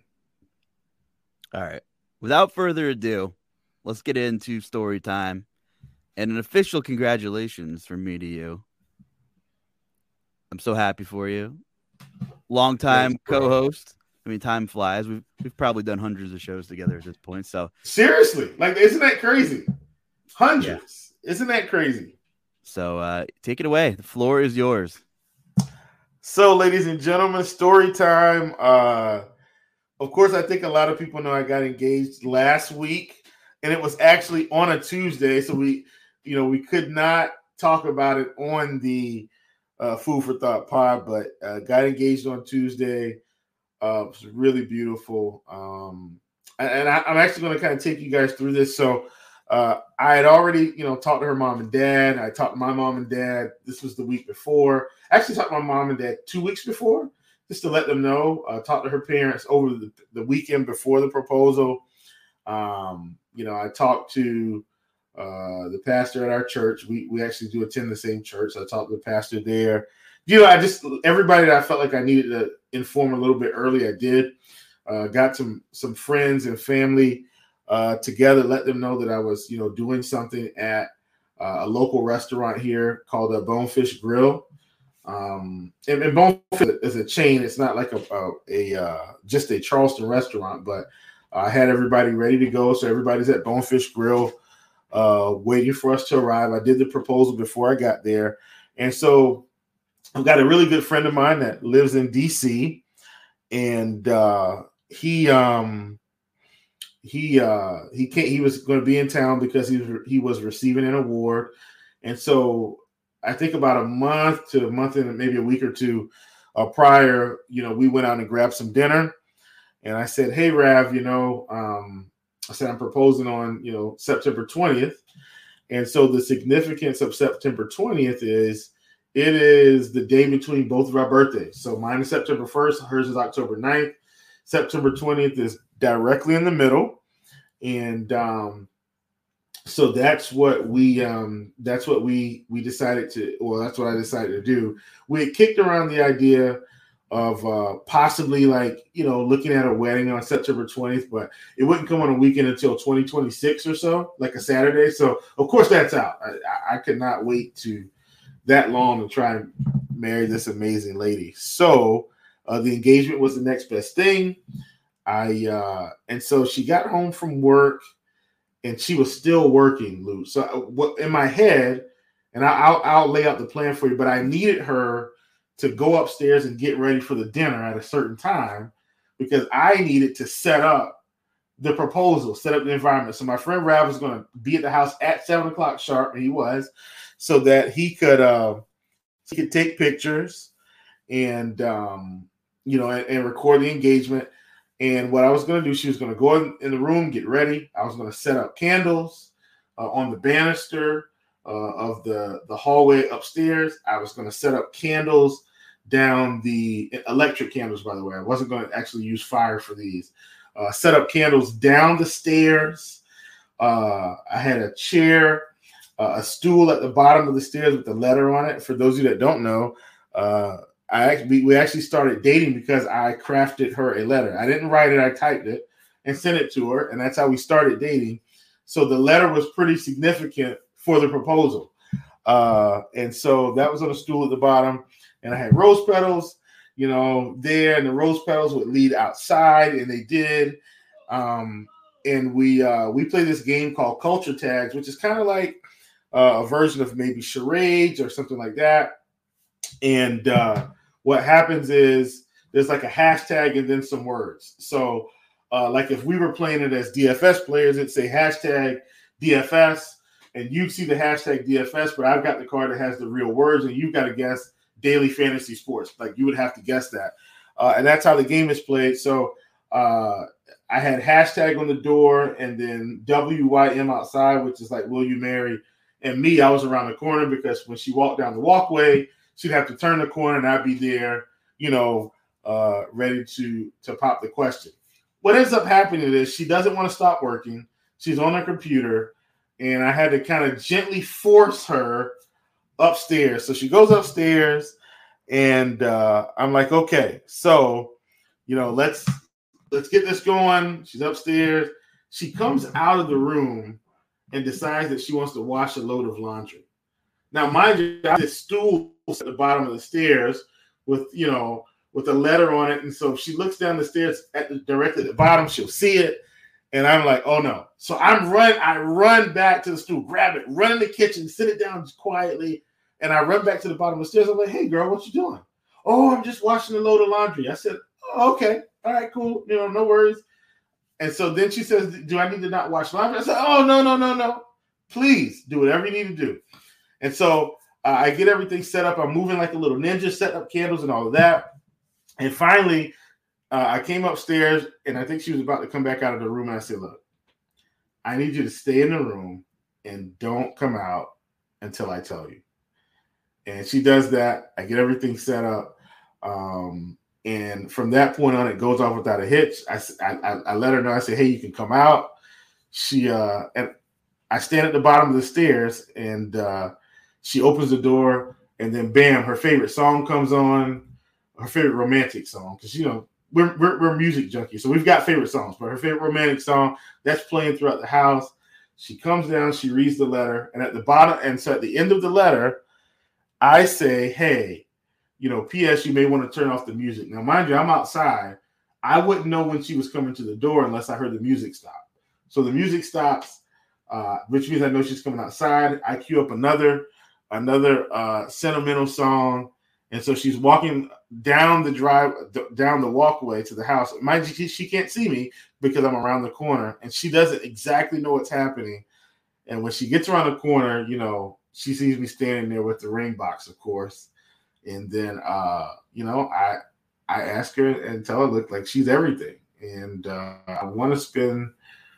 All right. Without further ado, let's get into story time and an official congratulations from me to you. I'm so happy for you. Longtime co-host. I mean, time flies. We've we've probably done hundreds of shows together at this point. So seriously, like, isn't that crazy? Hundreds. Yeah. Isn't that crazy? So uh, take it away. The floor is yours. So, ladies and gentlemen, story time. Uh, Of course, I think a lot of people know I got engaged last week, and it was actually on a Tuesday. So we, you know, we could not talk about it on the uh, Food for Thought pod, but uh, got engaged on Tuesday. Uh, it was really beautiful. Um, and and I, I'm actually going to kind of take you guys through this. So uh, I had already, you know, talked to her mom and dad. I talked to my mom and dad. This was the week before. I actually talked to my mom and dad two weeks before, just to let them know. Uh, talked to her parents over the, the weekend before the proposal. Um, you know, I talked to uh, the pastor at our church. We we actually do attend the same church. So I talked to the pastor there. You know, I just, everybody that I felt like I needed to inform a little bit early, I did. Uh, got some some friends and family uh, together, let them know that I was, you know, doing something at uh, a local restaurant here called a Bonefish Grill. Um, and, and Bonefish is a chain. It's not like a, a, a uh, just a Charleston restaurant, but I had everybody ready to go. So everybody's at Bonefish Grill uh, waiting for us to arrive. I did the proposal before I got there. And so I've got a really good friend of mine that lives in D C, and uh, he um, he uh, he came, he was going to be in town because he was, he was receiving an award. And so I think about a month to a month and maybe a week or two uh, prior, you know, we went out and grabbed some dinner. And I said, hey, Rav, you know, um, I said, I'm proposing on, you know, September twentieth. And so the significance of September twentieth is it is the day between both of our birthdays. So mine is September first, hers is October ninth. September twentieth is directly in the middle. And um, so that's what we um, that's what we we decided to, well, that's what I decided to do. We had kicked around the idea of uh, possibly, like, you know, looking at a wedding on September twentieth, but it wouldn't come on a weekend until twenty twenty-six or so, like a Saturday. So of course that's out. I, I could not wait to that long to try and marry this amazing lady. So uh, the engagement was the next best thing. I uh, and so she got home from work and she was still working, Lou. So what in my head, and I, I'll I'll lay out the plan for you, but I needed her to go upstairs and get ready for the dinner at a certain time because I needed to set up the proposal, set up the environment. So my friend Rav was going to be at the house at seven o'clock sharp, and he was, so that he could uh, he could take pictures and um, you know and, and record the engagement. And what I was going to do, she was going to go in, in the room, get ready. I was going to set up candles uh, on the banister uh, of the the hallway upstairs. I was going to set up candles down the electric candles, by the way. I wasn't going to actually use fire for these. Uh, set up candles down the stairs. Uh, I had a chair, uh, a stool at the bottom of the stairs with the letter on it. For those of you that don't know, uh, I actually we actually started dating because I crafted her a letter. I didn't write it; I typed it and sent it to her, and that's how we started dating. So the letter was pretty significant for the proposal, uh, and so that was on a stool at the bottom, and I had rose petals, you know, there, and the rose petals would lead outside, and they did. Um, and we uh, we play this game called Culture Tags, which is kind of like uh, a version of maybe charades or something like that. And uh, what happens is there's like a hashtag and then some words. So uh, like if we were playing it as D F S players, it'd say hashtag D F S, and you'd see the hashtag D F S, but I've got the card that has the real words, and you've got to guess daily fantasy sports. Like you would have to guess that. Uh, and that's how the game is played. So uh, I had hashtag on the door and then W Y M outside, which is like, will you marry? And me, I was around the corner because when she walked down the walkway, she'd have to turn the corner and I'd be there, you know, uh, ready to, to pop the question. What ends up happening is she doesn't want to stop working. She's on her computer, and I had to kind of gently force her upstairs. So she goes upstairs, and uh, I'm like, okay, so, you know, let's let's get this going. She's upstairs. She comes out of the room and decides that she wants to wash a load of laundry. Now, mind you, I have this stool at the bottom of the stairs with, you know, with a letter on it. And so if she looks down the stairs at the directly at the bottom, she'll see it. And I'm like, oh no. So I'm run, I run back to the stool, grab it, run in the kitchen, sit it down quietly. And I run back to the bottom of the stairs. I'm like, hey girl, what you doing? Oh, I'm just washing a load of laundry. I said, oh, okay. All right, cool. You know, no worries. And so then she says, do I need to not wash laundry? I said, oh, no, no, no, no. Please do whatever you need to do. And so uh, I get everything set up. I'm moving like a little ninja, setting up candles and all of that. And finally, uh, I came upstairs, and I think she was about to come back out of the room. And I said, look, I need you to stay in the room and don't come out until I tell you. And she does that. I get everything set up. Um, and from that point on, it goes off without a hitch. I, I, I let her know. I said, hey, you can come out. She uh, and I stand at the bottom of the stairs, and uh, she opens the door, and then bam, her favorite song comes on, her favorite romantic song. Because, you know, we're, we're, we're music junkies, so we've got favorite songs, but her favorite romantic song, that's playing throughout the house. She comes down, she reads the letter, and at the bottom, and so at the end of the letter, I say, hey, you know, P S you may want to turn off the music. Now, mind you, I'm outside. I wouldn't know when she was coming to the door unless I heard the music stop. So the music stops, uh, which means I know she's coming outside. I cue up another, another uh, sentimental song. And so she's walking down the drive, down the walkway to the house. Mind you, she can't see me because I'm around the corner, and she doesn't exactly know what's happening. And when she gets around the corner, you know, she sees me standing there with the ring box, of course. And then, uh, you know, I I ask her and tell her, look, like she's everything. And uh, I want to spend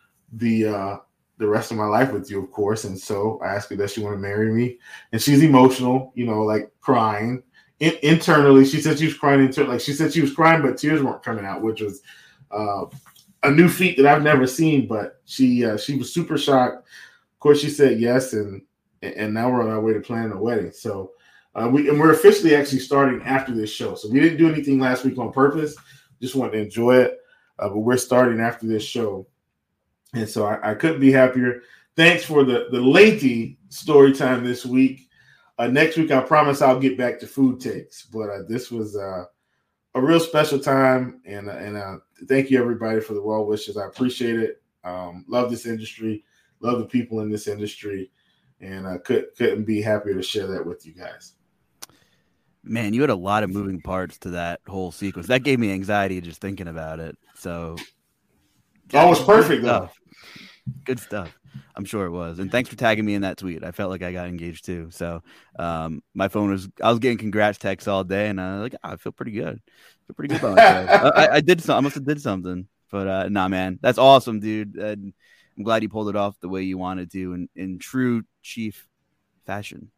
the uh, the rest of my life with you, of course. And so I asked her, does she want to marry me? And she's emotional, you know, like crying. In- internally, she said she was crying. Inter- like she said she was crying, but tears weren't coming out, which was uh, a new feat that I've never seen. But she uh, she was super shocked. Of course, she said yes, and and now we're on our way to planning a wedding. So uh, we and we're officially actually starting after this show. So we didn't do anything last week on purpose. Just wanted to enjoy it. Uh, but we're starting after this show. And so I, I couldn't be happier. Thanks for the, the lengthy story time this week. Uh, next week, I promise I'll get back to food takes. But uh, this was uh, a real special time. And, uh, and uh, thank you, everybody, for the well wishes. I appreciate it. Um, love this industry. Love the people in this industry. And I could, couldn't be happier to share that with you guys. Man, you had a lot of moving parts to that whole sequence. That gave me anxiety just thinking about it. So, yeah, oh, it was perfect, good though. Stuff. Good stuff. I'm sure it was. And thanks for tagging me in that tweet. I felt like I got engaged too. So, um, my phone was, I was getting congrats texts all day, and I was like, oh, I feel pretty good. I feel pretty good about myself. I, I did something. I must have did something. But, uh, nah, man, that's awesome, dude. And I'm glad you pulled it off the way you wanted to in, in true Chief fashion.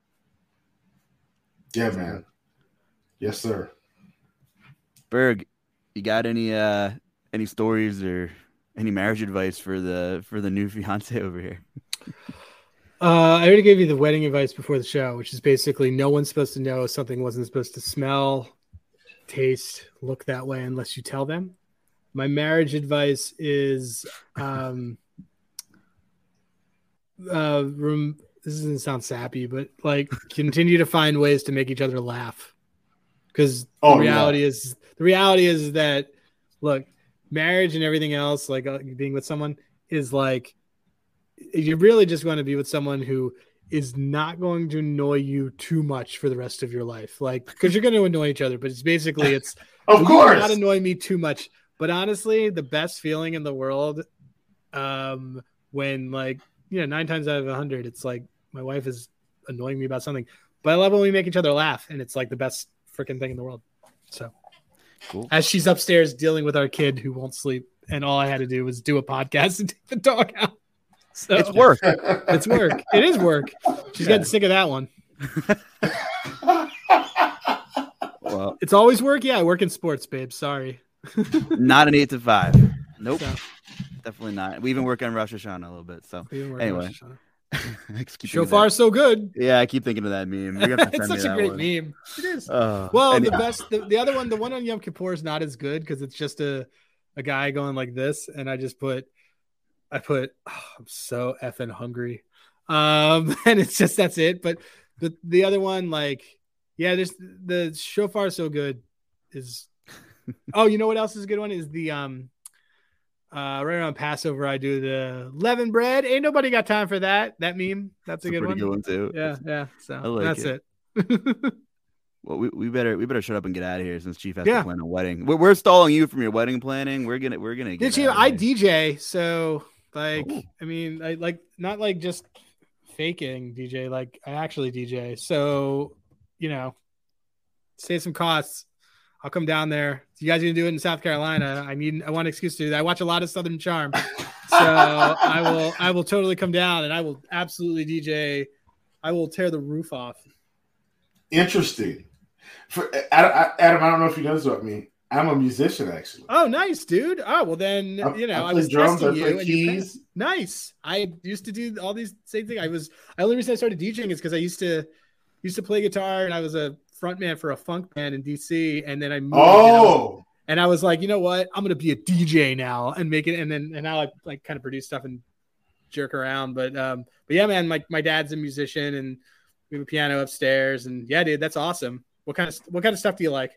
Yeah, man. Yes, sir. Berg, you got any uh any stories or any marriage advice for the for the new fiance over here? Uh, I already gave you the wedding advice before the show, which is basically no one's supposed to know something wasn't supposed to smell, taste, look that way unless you tell them. My marriage advice is um, uh, room. This doesn't sound sappy, but like continue to find ways to make each other laugh. Because oh, the reality yeah. is the reality is that look, marriage and everything else, like uh, being with someone, is like you really just want to be with someone who is not going to annoy you too much for the rest of your life. Like, because you're going to annoy each other, but it's basically it's of course not annoy me too much. But honestly, the best feeling in the world, um, when like you know nine times out of a hundred, it's like my wife is annoying me about something, but I love when we make each other laugh, and it's like the best freaking thing in the world. So, cool. As she's upstairs dealing with our kid who won't sleep, and all I had to do was do a podcast and take the dog out. So it's work. It's work. It is work. She's yeah. getting sick of that one. Well, it's always work. Yeah, I work in sports, babe. Sorry. Not an eight to five. Nope. So, definitely not. We even work on Rosh Hashanah a little bit. So anyway. So far, so good. Yeah, I keep thinking of that meme. You're gonna it's send such me a that great one. meme. It is. Uh, well, and, the best, the, the other one, the one on Yom Kippur is not as good because it's just a, a guy going like this, and I just put, I put, oh, I'm so effing hungry, um, and it's just that's it. But the the other one, like, yeah, there's the shofar so good is. Oh, you know what else is a good one is the um. Uh, right around Passover, I do the leavened bread. Ain't nobody got time for that. That meme. That's a it's good a one. Good one too. Yeah, yeah. So like that's it. it. Well, we, we better we better shut up and get out of here since Chief has yeah. to plan a wedding. We're, we're stalling you from your wedding planning. We're gonna we're gonna. Get Did you? I D J, so like, oh. I mean, I like not like just faking D J. Like I actually D J. So you know, save some costs. I'll come down there. You guys gonna do it in South Carolina? I need. I want an excuse to do that. I watch a lot of Southern Charm, so I will. I will totally come down and I will absolutely D J. I will tear the roof off. Interesting. For Adam, I don't know if you know this about me. I'm a musician, actually. Oh, nice, dude. Oh, well, then I, you know I, I was drums. testing I you. play And keys. You nice. I used to do all these same things. I was. The only reason I started DJing is because I used to used to play guitar and I was a frontman for a funk band in D C, and then I moved. Oh, and I was like, you know what? I'm gonna be a D J now and make it. And then and now I like kind of produce stuff and jerk around. But um, but yeah, man, my my dad's a musician and we have a piano upstairs. And yeah, dude, that's awesome. What kind of what kind of stuff do you like?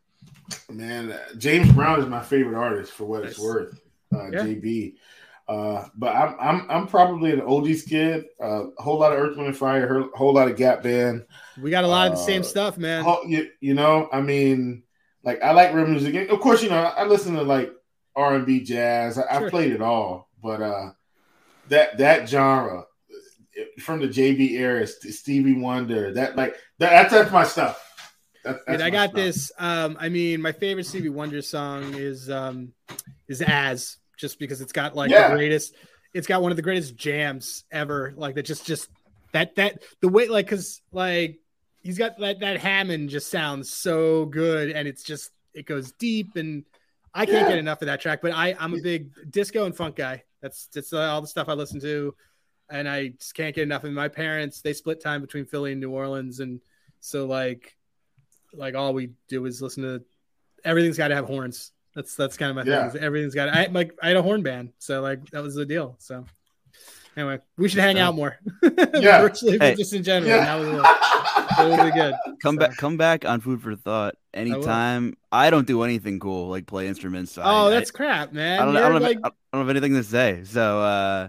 Man, uh, James Brown is my favorite artist for what nice. It's worth. Uh, yeah. J B. Uh, but I'm I'm I'm probably an oldies kid. Uh, a whole lot of Earth, Wind and Fire, a whole lot of Gap Band. We got a lot of the uh, same stuff, man. You, you know, I mean, like I like real music. Of course, you know, I listen to like R and B, jazz. I, sure. I played it all, but uh, that that genre from the J B era, Stevie Wonder, that like that, that's that's my stuff. That, that's Dude, I my got stuff. this. Um, I mean, my favorite Stevie Wonder song is um, is As. Just because it's got like yeah. the greatest, it's got one of the greatest jams ever. Like that, just, just that, that the way, like, cause like he's got that, that Hammond just sounds so good. And it's just, it goes deep and I can't yeah. get enough of that track, but I I'm a big disco and funk guy. That's just all the stuff I listen to. And I just can't get enough of it. My parents, they split time between Philly and New Orleans. And so like, like all we do is listen to, everything's got to have horns. That's that's kind of my yeah. thing. Everything's got. I like. I had a horn band, so like that was the deal. So anyway, we should hang out more. Yeah, virtually, hey. just in general. Yeah. That was a, that was good. Come so. back, come back on Food for Thought anytime. I, I don't do anything cool like play instruments. So oh, I, that's I, crap, man. I don't, I don't, like... have, I don't have anything to say. So, uh,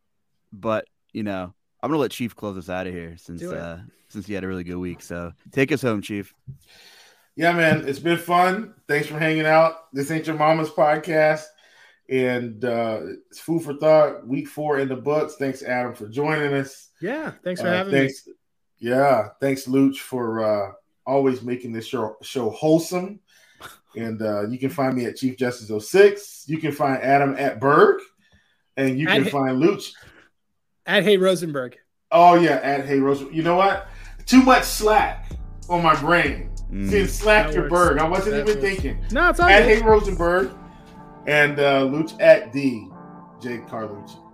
but you know, I'm gonna let Chief close us out of here since uh, since he had a really good week. So take us home, Chief. Yeah, man, it's been fun. Thanks for hanging out. This ain't your mama's podcast, and uh, it's Food for Thought. Week four in the books. Thanks, Adam, for joining us. Yeah, thanks for uh, having thanks, me. Yeah, thanks, Luch, for uh, always making this show show wholesome. And uh, you can find me at Chief Justice oh six. You can find Adam at Berg, and you can at find Luch at Hey Rosenberg. Oh yeah, at Hey Rosenberg. You know what? Too much slack on my brain. Mm. See, slack that your works. Berg. I wasn't that even works. thinking. No, it's all at good. Hey Rosenberg and uh, Luch at D. Jay Carlucci.